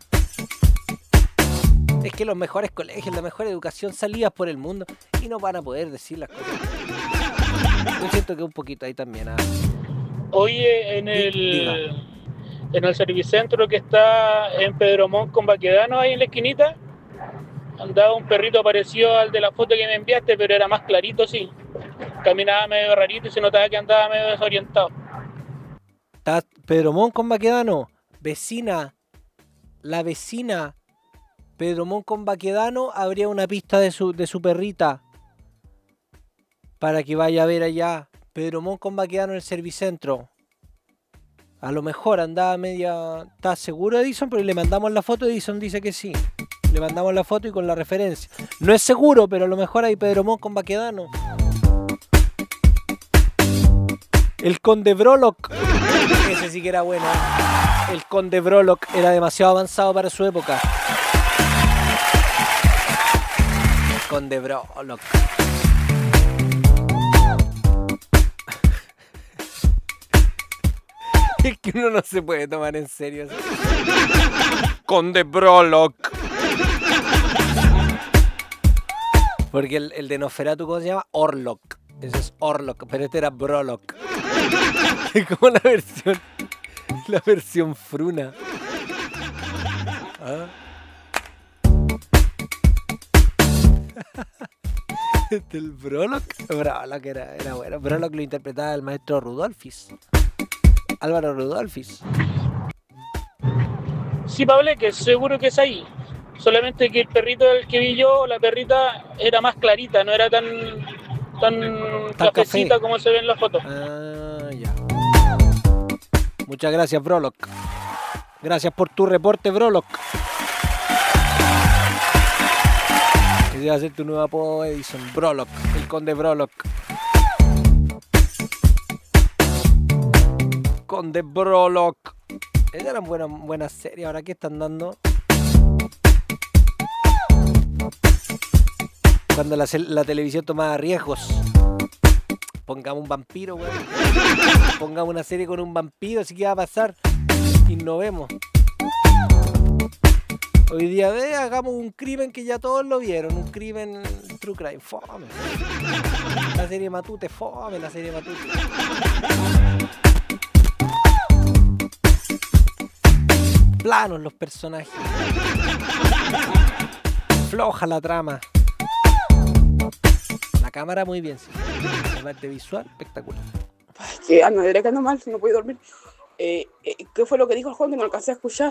[SPEAKER 1] Es que los mejores colegios, la mejor educación salidas por el mundo y no van a poder decir las cosas. Yo siento que un poquito ahí también. ¿Ah?
[SPEAKER 16] Oye, en el en el servicentro que está en Pedro Montt con Baquedano, ahí en la esquinita, andaba un perrito parecido al de la foto que me enviaste, pero era más clarito, sí. Caminaba medio rarito y se notaba que andaba medio desorientado.
[SPEAKER 1] Está Pedro Montt con Baquedano, vecina, la vecina. Pedro Montt con Baquedano, habría una pista de su, de su perrita para que vaya a ver allá. Pedro Montt con Baquedano en el servicentro. A lo mejor andaba media... ¿Estás seguro, Edison? Pero le mandamos la foto, Edison dice que sí. Le mandamos la foto y con la referencia. No es seguro, pero a lo mejor hay Pedro Montt con Baquedano. El Conde Brolock. Ese sí que era bueno. El Conde Brolock era demasiado avanzado para su época. El Conde Brolock. Es que uno no se puede tomar en serio. Conde Brolock. Porque el, el de Nosferatu, ¿cómo se llama? Orlok. Ese es Orlok, pero este era Brolock. Es como la versión... La versión fruna. ¿Ah? Este el Brolock. Brolock era, era bueno. Brolock lo interpretaba el maestro Rudolfis. Álvaro Rudolfis.
[SPEAKER 16] Sí, Pablo, que seguro que es ahí. Solamente que el perrito del que vi yo, la perrita era más clarita, no era tan tan, tan cafecita café. Como se ve en la foto.
[SPEAKER 1] Ah, ya. Muchas gracias, Brolock. Gracias por tu reporte, Brolock. Ese va a ser tu nuevo apodo, Edison. Brolock, el Conde Brolock. Conde Brolock. Esas eran buenas, buenas series. Ahora, ¿qué están dando? Cuando la, la televisión tomaba riesgos. Pongamos un vampiro, güey. Pongamos una serie con un vampiro, así que va a pasar. Innovemos. Hoy día, ve, hagamos un crimen que ya todos lo vieron. Un crimen true crime. Fome. La serie Matute, fome la serie Matute. Planos los personajes. Floja la trama. La cámara muy bien, sí. La parte visual, espectacular.
[SPEAKER 20] Que anda derecha ando mal, no puedo dormir. Eh, eh, ¿Qué fue lo que dijo el Juan que no alcancé a escuchar?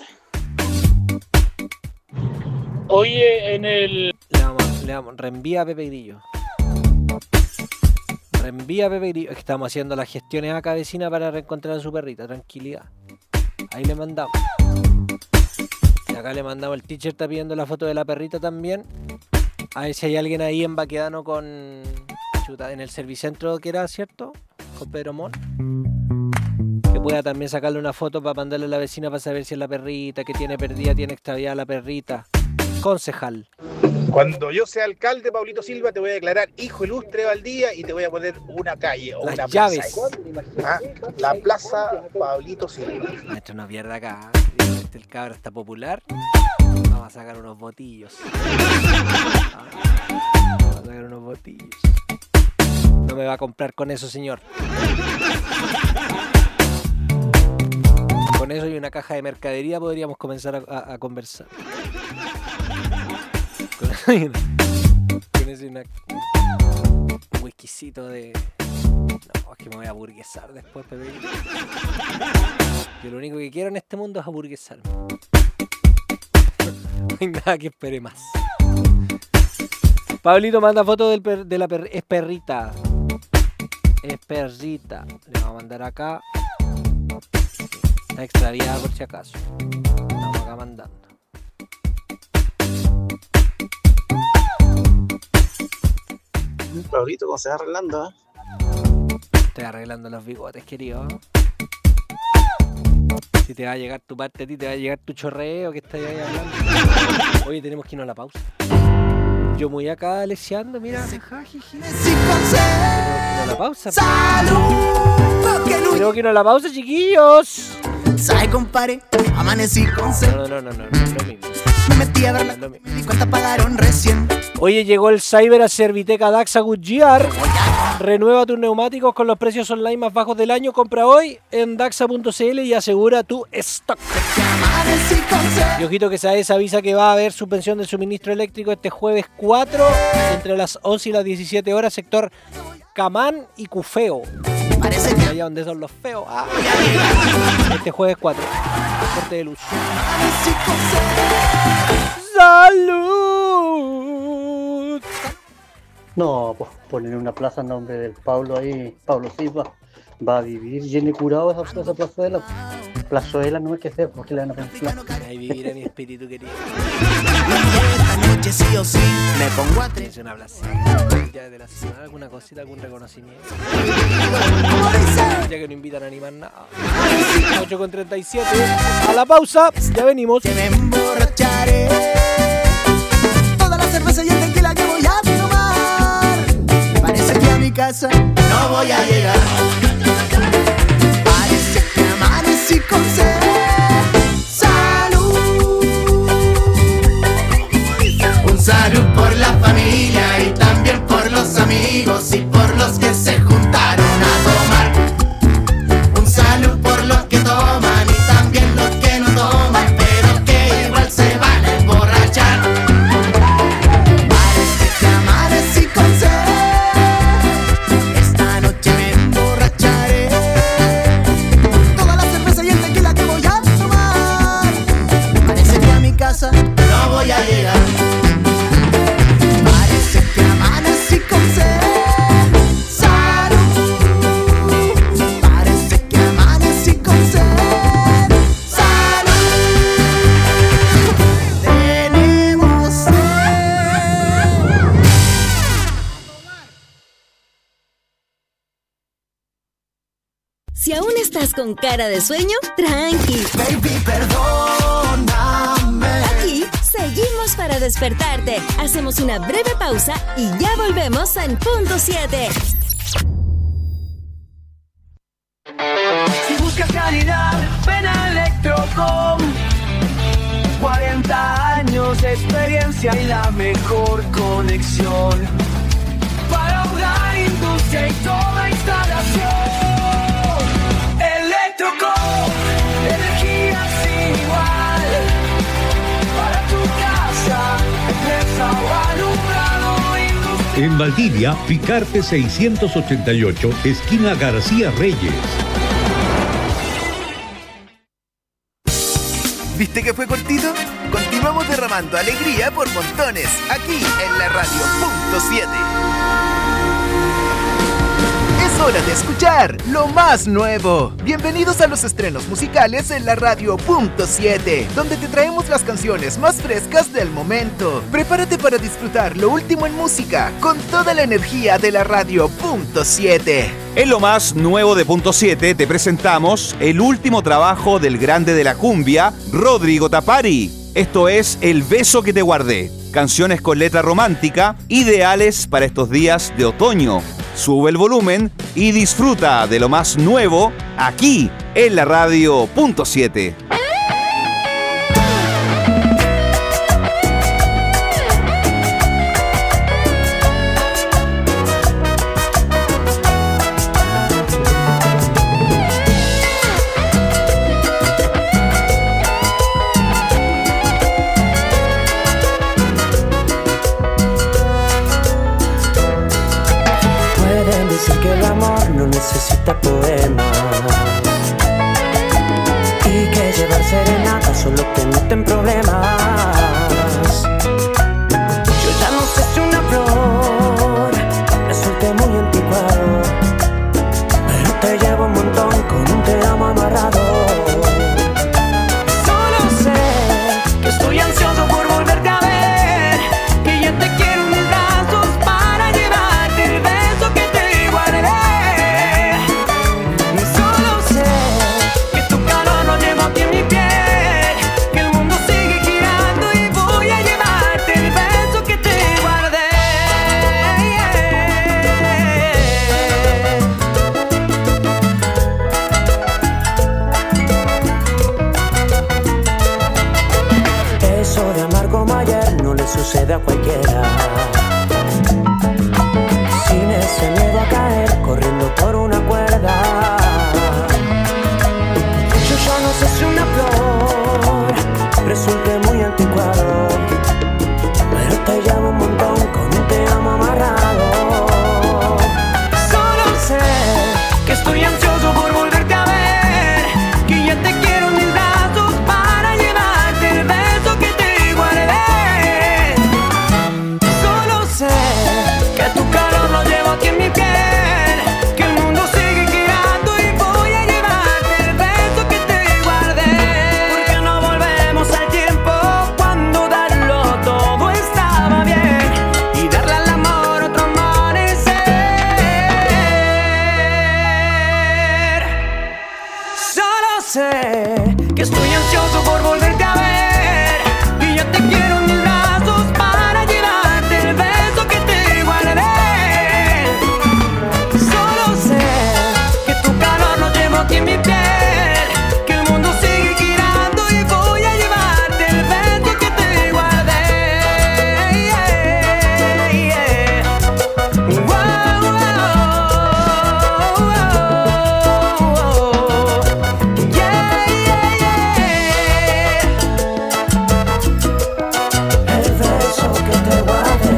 [SPEAKER 16] Oye, en el...
[SPEAKER 1] Le vamos, le vamos, reenvía a Pepe Grillo. Reenvía a Pepe Grillo. Es que estamos haciendo las gestiones acá, vecina, para reencontrar a su perrita. Tranquilidad. Ahí le mandamos. Y acá le mandamos, el teacher está pidiendo la foto de la perrita también. A ver si hay alguien ahí en Baquedano con... Chuta, en el servicentro que era, ¿cierto? Con Pedro Montt. Que pueda también sacarle una foto para mandarle a la vecina para saber si es la perrita, que tiene perdida, tiene extraviada la perrita. Concejal.
[SPEAKER 3] Cuando yo sea alcalde, Pablito Silva, te voy a declarar hijo ilustre de Valdivia y te voy a poner una calle o
[SPEAKER 1] Las
[SPEAKER 3] una
[SPEAKER 1] llaves.
[SPEAKER 3] plaza. ¿Ah? La plaza Pablito Silva.
[SPEAKER 1] Esto no pierde acá. Este, el cabro está popular. Vamos a sacar unos botillos. Ah, vamos a sacar unos botillos. No me va a comprar con eso, señor. Con eso y una caja de mercadería podríamos comenzar a, a, a conversar. Con ese una, un whiskycito de... No, es que me voy a aburguesar después, Pepe. Yo lo único que quiero en este mundo es aburguesarme. No hay nada que espere más. Pablito manda foto del per, de la per, es perrita. Es perrita. Le vamos a mandar acá. Está extraviada por si acaso. Estamos acá mandando.
[SPEAKER 4] Pablito, ¿cómo se va arreglando? ¿Eh?
[SPEAKER 1] Estoy arreglando los bigotes, querido. Si te va a llegar tu parte a ti, te va a llegar tu chorreo que estás ahí hablando. Oye, tenemos que irnos a la pausa. Yo muy acá leseando, mira. Jajiji. Tenemos que irnos a la pausa. Tenemos que irnos a la pausa, chiquillos.
[SPEAKER 11] ¿Sabe, compadre? Amanecí con sed.
[SPEAKER 1] No, no, no, no, no, no, lo mismo.
[SPEAKER 11] Me metí a ver la... Me di cuenta, pagaron recién.
[SPEAKER 1] Oye, llegó el Cyber a Serviteca Daxa Goodyear. Renueva tus neumáticos con los precios online más bajos del año. Compra hoy en daxa punto c l y asegura tu stock. Y ojito que sabes, avisa que va a haber suspensión del suministro eléctrico este jueves cuatro entre las once y las diecisiete horas, sector Camán y Cufeo. Parece que allá donde son los feos. Ah. Este jueves cuatro. Corte de luz. ¡Salud!
[SPEAKER 21] No, pues poner una plaza en nombre del Pablo ahí, Pablo Silva. Va a vivir lleno y curado esa, esa plazuela. Plazuela no hay que hacer, porque le van a pensar.
[SPEAKER 1] Ahí vivir a mi espíritu querido.
[SPEAKER 11] Esta noche sí o sí me pongo a tres.
[SPEAKER 1] Es una plaza. Ya de la ciudad, alguna cosita, algún reconocimiento. Ya que no invitan a animar nada. ocho con treinta y siete. A la pausa, ya venimos.
[SPEAKER 11] Me emborracharé. Toda la cerveza y el tequila que voy a tomar. Parece que a mi casa no voy a llegar. Parece que amanecí con sed. Salud. Un salud por la familia y también por los amigos y por los que se juntaron a tomar. Un salud por los que toman y también los que no toman, pero que igual se van a emborrachar. Parece que amanecí con sed. Esta noche me emborracharé. Toda la cerveza y el tequila que voy a tomar. Parece que a mi casa no voy a llegar. Parece que amanecí con sed. Salud. Parece que amanecí con sed. Salud. Tenemos
[SPEAKER 10] Si aún estás con cara de sueño, tranqui.
[SPEAKER 11] Baby, perdóname.
[SPEAKER 10] Aquí seguimos para despertarte. Hacemos una breve pausa y ya volvemos en punto siete.
[SPEAKER 11] Si buscas calidad, ven a Electrocom. cuarenta años de experiencia y la mejor conexión para hogar, industria y toda instalación. Electrocom, energía sin igual para tu casa, empresa o alumbrado industrial.
[SPEAKER 22] En Valdivia, Picarte seiscientos ochenta y ocho, esquina García Reyes.
[SPEAKER 23] ¿Viste que fue cortito? Continuamos derramando alegría por montones, aquí en la radio punto siete. Es hora de escuchar lo más nuevo. Bienvenidos a los estrenos musicales en la radio punto siete, donde te traemos las canciones más frescas del momento. Prepárate para disfrutar lo último en música, con toda la energía de la radio punto siete.
[SPEAKER 24] En lo más nuevo de Punto siete te presentamos el último trabajo del grande de la cumbia, Rodrigo Tapari. Esto es El beso que te guardé. Canciones con letra romántica, ideales para estos días de otoño. Sube el volumen y disfruta de lo más nuevo aquí en la radio punto siete.
[SPEAKER 11] recita poemas y que llevar serenata solo te meten problemas. Yo ya no sé si una flor resulte muy anticuado, pero te llevo un montón con un te amo amarrado. Solo sé que estoy ansioso por volverte a ver, que ya te quiero en mis brazos para llevarte el beso que te guardé. Solo sé que tu calor lo llevo aquí en mi piel, que el mundo sigue girando y voy a llevarte el beso que te guardé. Eso de amar como ayer no le sucede a cualquiera, sin ese miedo a caer corriendo por una cuerda. Yo ya no sé si una flor resulte muy anticuado, pero te llamo un montón con un te amo amarrado. Solo sé que estoy ansioso por volverte a ver, que ya te quiero en mis brazos para llevarte el beso que te guardé. Solo sé que tu calor lo llevo aquí en mi piel, que el mundo sigue girando y voy a llevarte el beso que te guardé. Porque no volvemos al tiempo cuando darlo todo estaba bien y darle al amor otro amanecer. Solo sé que estoy ansioso por volverte a ver, que ya te quiero en mis brazos para llevarte el beso que te guardé. Solo sé que tu calor lo llevo aquí en mi piel, que el mundo sigue girando y voy a llevarte el beso que te guardé. Wow, wow, yeah, yeah, yeah. El beso que te guardé.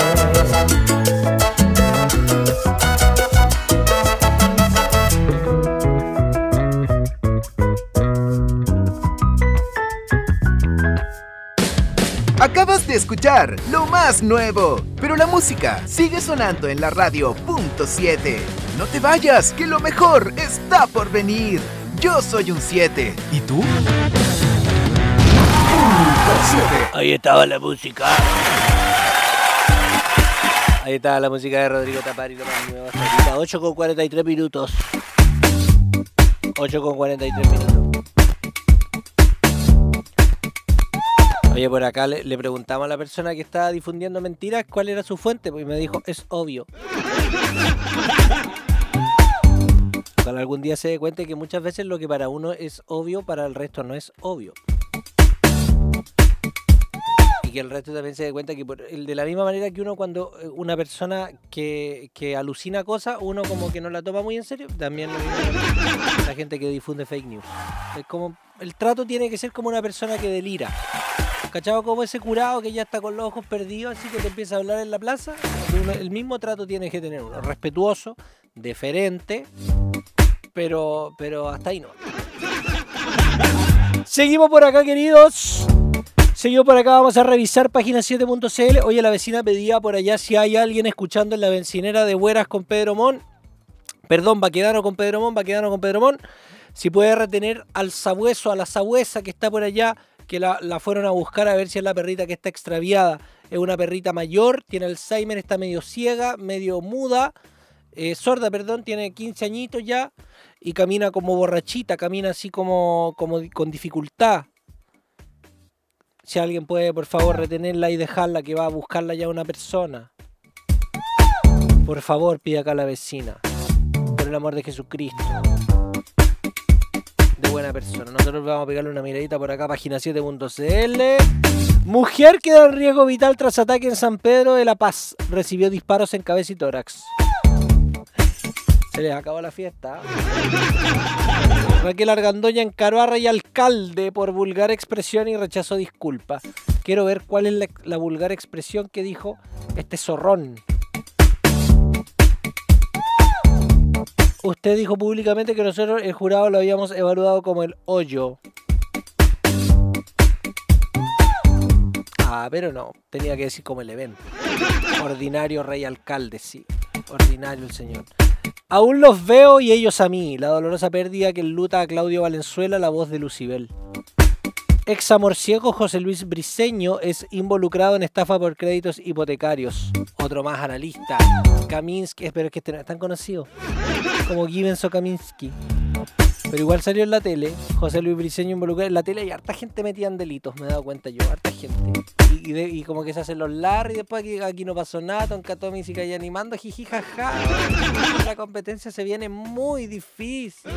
[SPEAKER 23] Acabas de escuchar lo más nuevo, pero la música sigue sonando en la radio punto siete. No te vayas, que lo mejor está por venir. Yo soy un siete. ¿Y tú?
[SPEAKER 1] Ahí estaba la música. Ahí estaba la música de Rodrigo Tapari, lo más nuevo hasta ahorita. ocho con cuarenta y tres minutos. ocho con cuarenta y tres minutos. Oye, por acá le, le preguntamos a la persona que estaba difundiendo mentiras cuál era su fuente, pues me dijo, es obvio. Ojalá algún día se dé cuenta que muchas veces lo que para uno es obvio, para el resto no es obvio. Y que el resto también se dé cuenta que por, de la misma manera que uno cuando una persona que, que alucina cosas, uno como que no la toma muy en serio, también lo mismo la gente que difunde fake news. Es como, el trato tiene que ser como una persona que delira. ¿Cachado? Como ese curado que ya está con los ojos perdidos, así que te empieza a hablar en la plaza. Uno, el mismo trato tiene que tener uno, respetuoso, deferente, pero, pero hasta ahí no. Seguimos por acá, queridos. Seguimos por acá, vamos a revisar página siete punto c l. Oye, la vecina pedía por allá si hay alguien escuchando en la bencinera de Hueras con Pedro Mon. Perdón, Baquedano con Pedro Mon, Baquedano con Pedro Mon. Si puede retener al sabueso, a la sabuesa que está por allá, que la, la fueron a buscar a ver si es la perrita que está extraviada. Es una perrita mayor, tiene Alzheimer, está medio ciega, medio muda, eh, sorda, perdón, tiene quince añitos ya y camina como borrachita, camina así como, como con dificultad. Si alguien puede, por favor, retenerla y dejarla, que va a buscarla ya una persona. Por favor, pide acá a la vecina. Por el amor de Jesucristo. De buena persona. Nosotros vamos a pegarle una miradita por acá, página siete punto c l. Mujer queda en riesgo vital tras ataque en San Pedro de la Paz. Recibió disparos en cabeza y tórax. Se les acabó la fiesta. Raquel Argandoña encaró a Rey Alcalde por vulgar expresión y rechazó disculpas. Quiero ver cuál es la, la vulgar expresión que dijo este zorrón. usted dijo públicamente que nosotros, el jurado, lo habíamos evaluado como el hoyo. Ah, pero no, tenía que decir como el evento. Ordinario rey alcalde, sí. Ordinario el señor. Aún los veo y ellos a mí. La dolorosa pérdida que enluta a Claudio Valenzuela, la voz de Lucibel. Ex amorciego José Luis Briceño es involucrado en estafa por créditos hipotecarios. Otro más analista. Kaminsky, pero es que este no es tan conocido como Givenso Kaminsky. Pero igual salió en la tele. José Luis Briceño involucrado en la tele y harta gente metía en delitos, me he dado cuenta yo, harta gente. Y, y, de, y como que se hacen los larry y después aquí, aquí no pasó nada, Toncatomi sigue ahí animando, jiji, jaja. La competencia se viene muy difícil.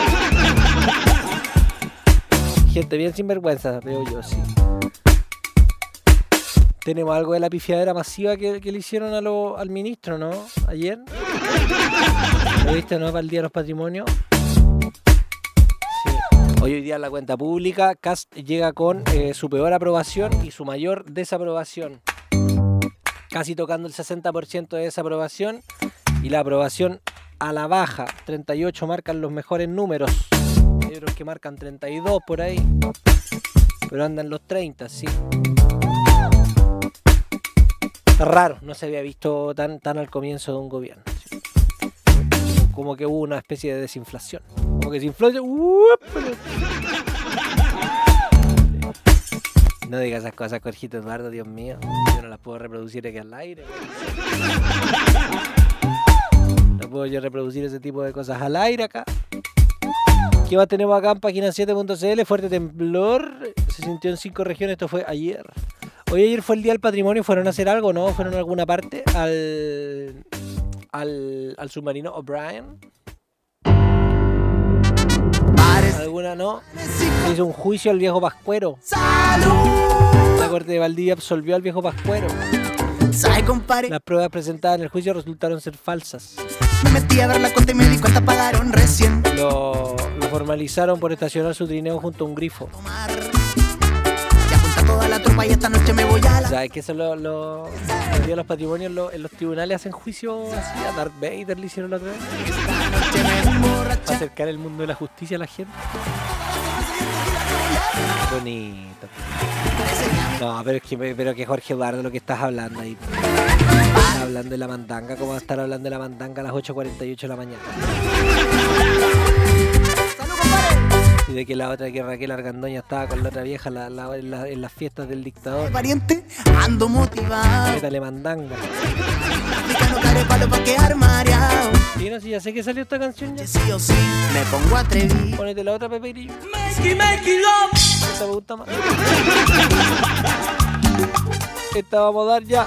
[SPEAKER 1] Gente bien sinvergüenza, veo yo, sí. Tenemos algo de la pifiadera masiva que, que le hicieron a lo, al ministro, ¿no? Ayer. ¿Lo viste, no? Para el Día de los Patrimonios. Sí. Hoy, hoy día en la cuenta pública, Kast llega con eh, su peor aprobación y su mayor desaprobación. Casi tocando el sesenta por ciento de desaprobación y la aprobación a la baja. treinta y ocho marcan los mejores números. Hay otros que marcan treinta y dos por ahí. Pero andan los treinta, sí. Está raro, no se había visto tan, tan al comienzo de un gobierno. ¿Sí? Como que hubo una especie de desinflación. Como que se infló. No digas esas cosas, Jorgito Eduardo, Dios mío. Yo no las puedo reproducir aquí al aire. No puedo yo reproducir ese tipo de cosas al aire acá. ¿Qué más tenemos acá en página siete punto c l? Fuerte temblor. Se sintió en cinco regiones. Esto fue ayer. Hoy ayer fue el Día del Patrimonio. ¿Fueron a hacer algo? ¿No? ¿Fueron a alguna parte? Al, al, al submarino O'Brien. ¿Alguna no? Se hizo un juicio al viejo Pascuero. La Corte de Valdivia absolvió al viejo Pascuero. Las pruebas presentadas en el juicio resultaron ser falsas.
[SPEAKER 11] Me metí a ver la cuenta y me di cuenta, pagaron recién.
[SPEAKER 1] Lo, lo formalizaron por estacionar su trineo junto a un grifo.
[SPEAKER 11] Ya junta toda la tropa y esta noche me voy a la...
[SPEAKER 1] ¿Sabes que eso lo, lo, el día de los patrimonios lo, en los tribunales hacen juicio así? A Darth Vader le hicieron la otra vez. Para acercar el mundo de la justicia a la gente. Bonito. No, pero es que, pero que Jorge Eduardo, lo que estás hablando ahí. Estás hablando de la mandanga. ¿Cómo va a estar hablando de la mandanga a las ocho cuarenta y ocho de la mañana? Y de que la otra, que Raquel Argandoña estaba con la otra vieja la, la, en, la, en las fiestas del dictador.
[SPEAKER 11] Pariente, ando motivado.
[SPEAKER 1] Métale mandanga. Sí, no, sí, ya sé que salió esta canción ya.
[SPEAKER 11] Sí o sí, me pongo atrevido.
[SPEAKER 1] Ponete la otra, Pepe Grillo.
[SPEAKER 11] Make, make love.
[SPEAKER 1] Esta me gusta más. Esta vamos a dar ya.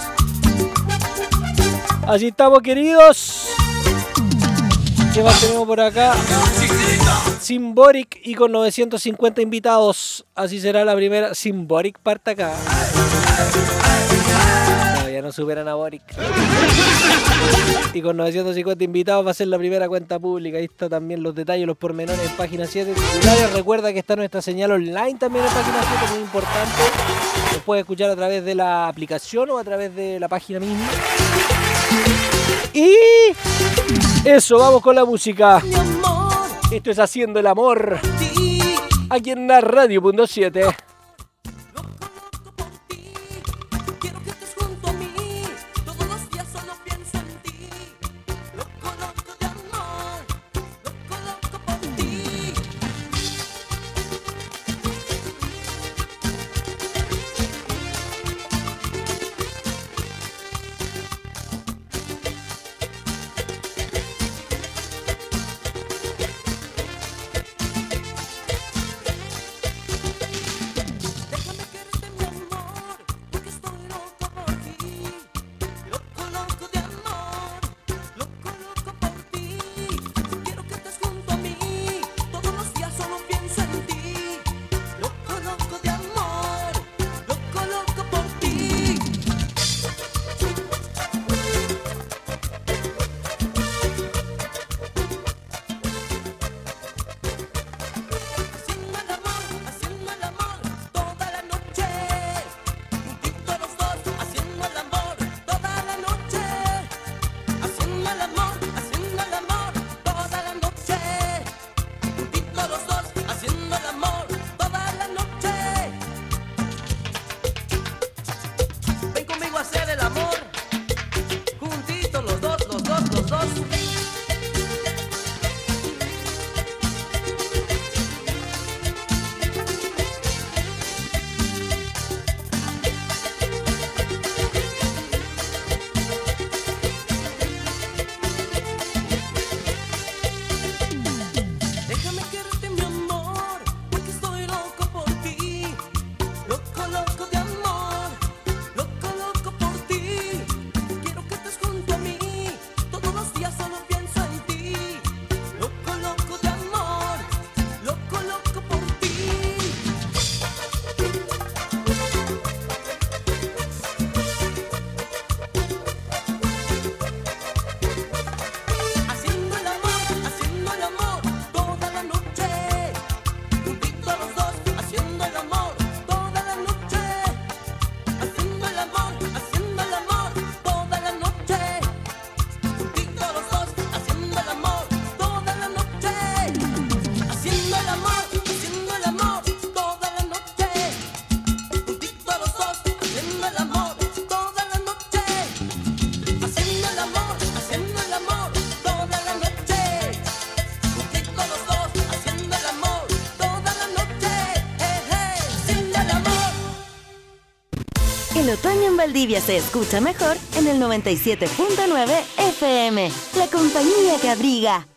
[SPEAKER 1] Así estamos, queridos. ¿Qué más tenemos por acá? Symbolic y con novecientos cincuenta invitados. Así será la primera. Symbolic parte acá. No, ya no superan a Boric. Y con novecientos cincuenta invitados va a ser la primera cuenta pública. Ahí está también los detalles, los pormenores en página siete. Recuerda que está nuestra señal online también en página siete, muy importante. Lo puedes escuchar a través de la aplicación o a través de la página misma. Y eso, vamos con la música. Esto es Haciendo el Amor aquí en la radio punto siete.
[SPEAKER 10] El otoño en Valdivia se escucha mejor en el noventa y siete punto nueve F M. La compañía que abriga.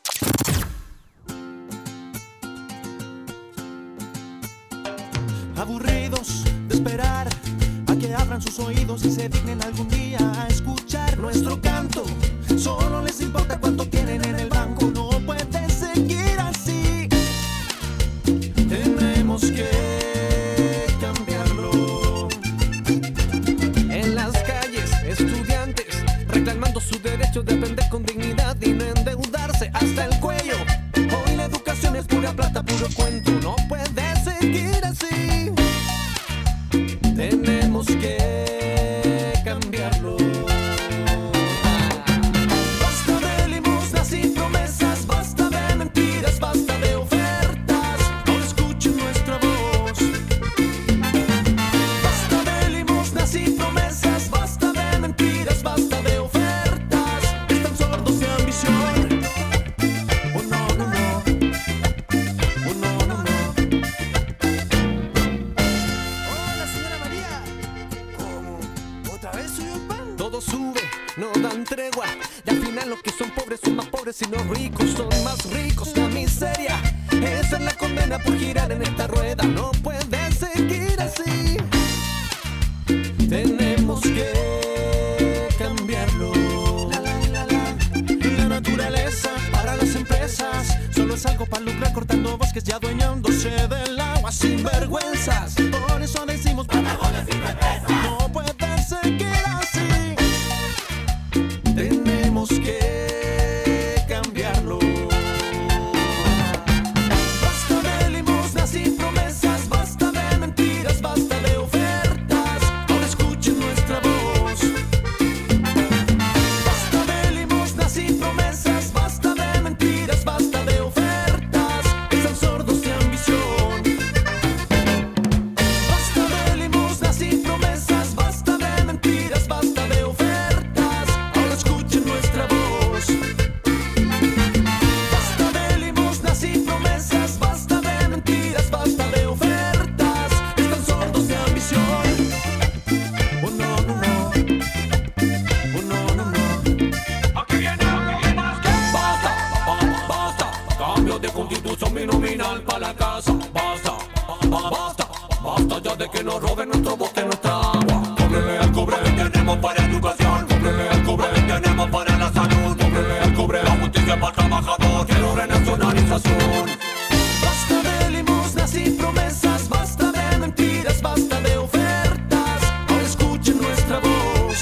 [SPEAKER 11] Aburridos de esperar a que abran sus oídos y se dignen algún día a escuchar nuestro canto. Solo les importa cuánto tienen en el banco. No puede seguir así. Tenemos que cambiarlo. En las calles, estudiantes reclamando su derecho de aprender con dignidad y no endeudarse hasta el cuello. Hoy la educación es pura plata, puro cuento. No puede seguir así. Tenemos que cambiarlo. Basta de limosnas y promesas, basta de mentiras, basta de ofertas. No escuchen nuestra voz. Basta de limosnas y promesas, basta de mentiras, basta de ofertas. Están sordos de ambición. Oh no, no, no. Oh no, no, no. Todo sube, no dan tregua. Y al final los que son pobres son más pobres y los ricos son más ricos. La miseria, esa es la condena por girar en esta rueda. No puede seguir así. Tenemos que cambiarlo. La, la, la, la. La naturaleza para las empresas solo es algo para lucrar cortando bosques y adueñándose del agua sin vergüenzas. Por eso decimos Patagones sin represas. No puede seguir así. Tenemos que cambiarlo. Basta de limosnas y promesas, basta de mentiras, basta de ofertas. Ahora escuchen nuestra voz. Basta de limosnas y promesas, basta de mentiras, basta de ofertas. Están sordos de ambición. Basta de limosnas y promesas, basta de mentiras, basta de ofertas. Ahora escuchen nuestra voz. Basta de limosnas y promesas, basta de mentiras, basta de ofertas. Están sordos de ambición. Oh no, no, no. Oh no, no, no. Aquí viene, aquí viene más que basta, basta, basta. Cambio de constitución binominal para la casa. Basta, basta, basta. Basta ya de que nos roben nuestro bosque, nuestra agua. Cóbrele al cobre, tenemos para educación. Cóbrele al cobre, tenemos para la salud. Cóbrele al cobre, la justicia para el trabajador. Quiero renacionalización. Basta de limosnas y promesas, basta de mentiras, basta de ofertas. Ahora escuchen nuestra voz.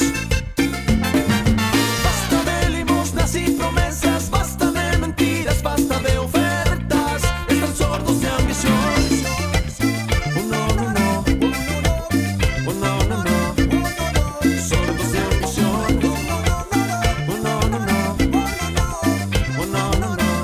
[SPEAKER 11] Basta de limosnas y promesas, basta de mentiras, basta de ofertas. Están sordos de ambición. Oh no, no, no. Oh no, no, no. Sordos de ambición. Oh no, no, no. Oh no, no, no.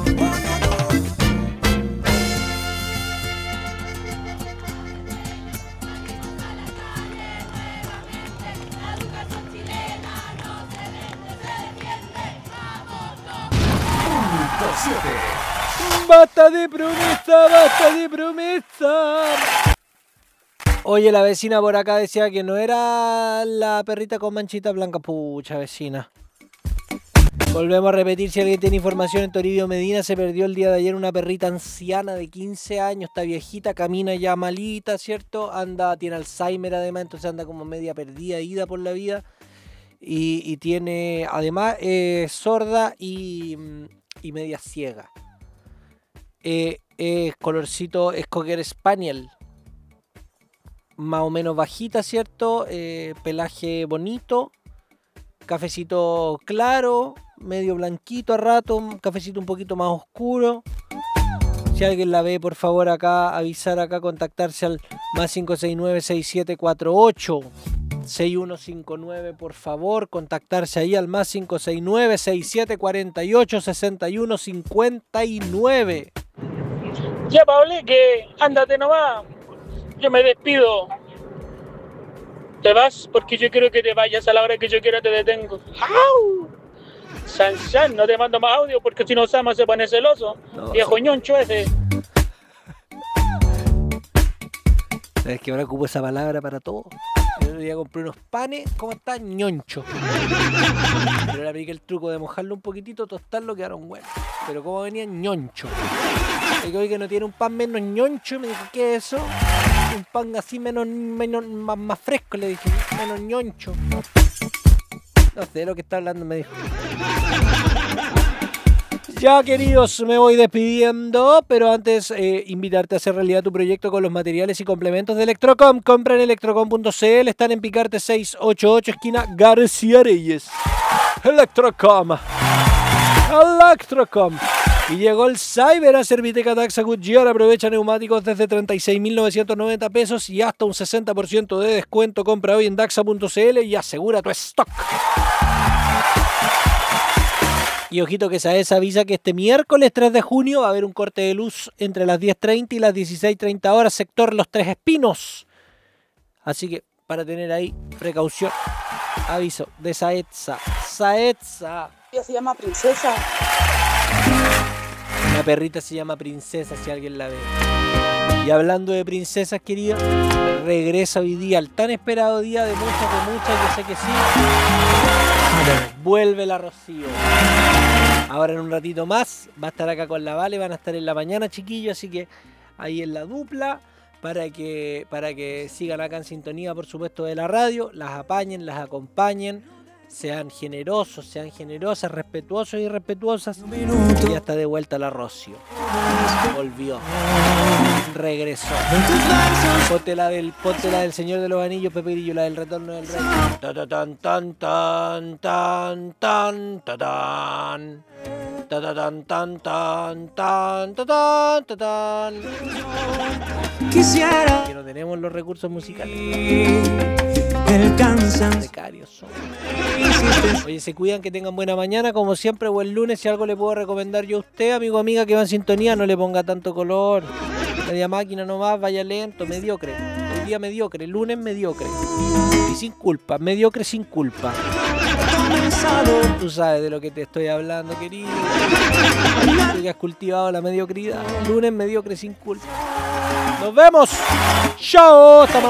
[SPEAKER 9] Punto siete.
[SPEAKER 1] Basta de promesa, basta de promesa. Oye, la vecina por acá decía que no era la perrita con manchita blanca. Pucha, vecina. Volvemos a repetir, si alguien tiene información, en Toribio Medina se perdió el día de ayer una perrita anciana de quince años, está viejita, camina ya malita, ¿cierto? Anda, tiene Alzheimer además, entonces anda como media perdida, ida por la vida. Y, y tiene, además, eh, sorda y, y media ciega. Eh, es colorcito, es Cocker Spaniel. Más o menos bajita, ¿cierto? Eh, pelaje bonito. Cafecito claro, medio blanquito a rato, un cafecito un poquito más oscuro. Si alguien la ve, por favor, acá, avisar acá, contactarse al más cinco seis nueve, seis siete cuatro ocho, seis uno cinco nueve, por favor, contactarse ahí al más cinco seis nueve, seis siete cuatro ocho, seis uno cinco nueve.
[SPEAKER 16] Ya, Paule, que ándate nomás. Yo me despido. Te vas porque yo quiero que te vayas a la hora que yo quiera, te detengo. ¡Au! San San, no te mando más audio porque si no Sama se pone celoso. No, viejo ñoncho ese.
[SPEAKER 1] Es que ahora ocupo esa palabra para todo. otro día compré unos panes, ¿cómo está? Ñoncho. Pero le apliqué el truco de mojarlo un poquitito, tostarlo, quedaron buenos. Pero como venían ñoncho. Le digo, que no tiene un pan menos ñoncho, y me dijo, ¿qué es eso? Un pan así menos, menos más, más fresco, le dije, menos ñoncho. No sé de lo que está hablando, me dijo. Ya, queridos, me voy despidiendo, pero antes eh, invitarte a hacer realidad tu proyecto con los materiales y complementos de Electrocom. Compra en electrocom punto c l, están en Picarte seiscientos ochenta y ocho, esquina García Reyes. Electrocom. Electrocom. Y llegó el Cyber a Serviteca Daxa Goodyear. Aprovecha neumáticos desde treinta y seis mil novecientos noventa pesos y hasta un sesenta por ciento de descuento. Compra hoy en daxa punto c l y asegura tu stock. Y ojito que Saez avisa que este miércoles tres de junio va a haber un corte de luz entre las diez treinta y las dieciséis treinta horas, sector Los Tres Espinos. Así que para tener ahí precaución, aviso de Saetza. Saetza.
[SPEAKER 20] Ella se llama Princesa.
[SPEAKER 1] La perrita se llama Princesa, si alguien la ve. Y hablando de princesas, querida, regresa hoy día, el tan esperado día de muchas, de muchas, yo sé que sí. Vuelve la Rocío. Ahora en un ratito más va a estar acá con la Vale, van a estar en la mañana, chiquillos, así que ahí en la dupla para que, para que sigan acá en sintonía, por supuesto, de la radio, las apañen, las acompañen, sean generosos, sean generosas, respetuosos y respetuosas. Y ya está de vuelta la Rocío. Volvió. Regresó. Ponte la del, ponte la del Señor de los Anillos, Pepe Grillo, la del Retorno del Rey. Ta ta tan tan tan tan tan ta tan. Ta ta tan tan tan tan ta tan ta tan.
[SPEAKER 11] Quisiera
[SPEAKER 1] que no tenemos los recursos musicales.
[SPEAKER 11] El cansancio.
[SPEAKER 1] Precarios son. Oye, se cuidan, que tengan buena mañana, como siempre, buen lunes. Si algo le puedo recomendar yo a usted, amigo, amiga, que va en sintonía, no le ponga tanto color. Media máquina nomás, vaya lento, mediocre. El día mediocre, lunes mediocre. Y sin culpa, mediocre sin culpa. Tú sabes de lo que te estoy hablando, querido. Tú que has cultivado la mediocridad. Lunes mediocre sin culpa. Nos vemos. Chao. Hasta mañana.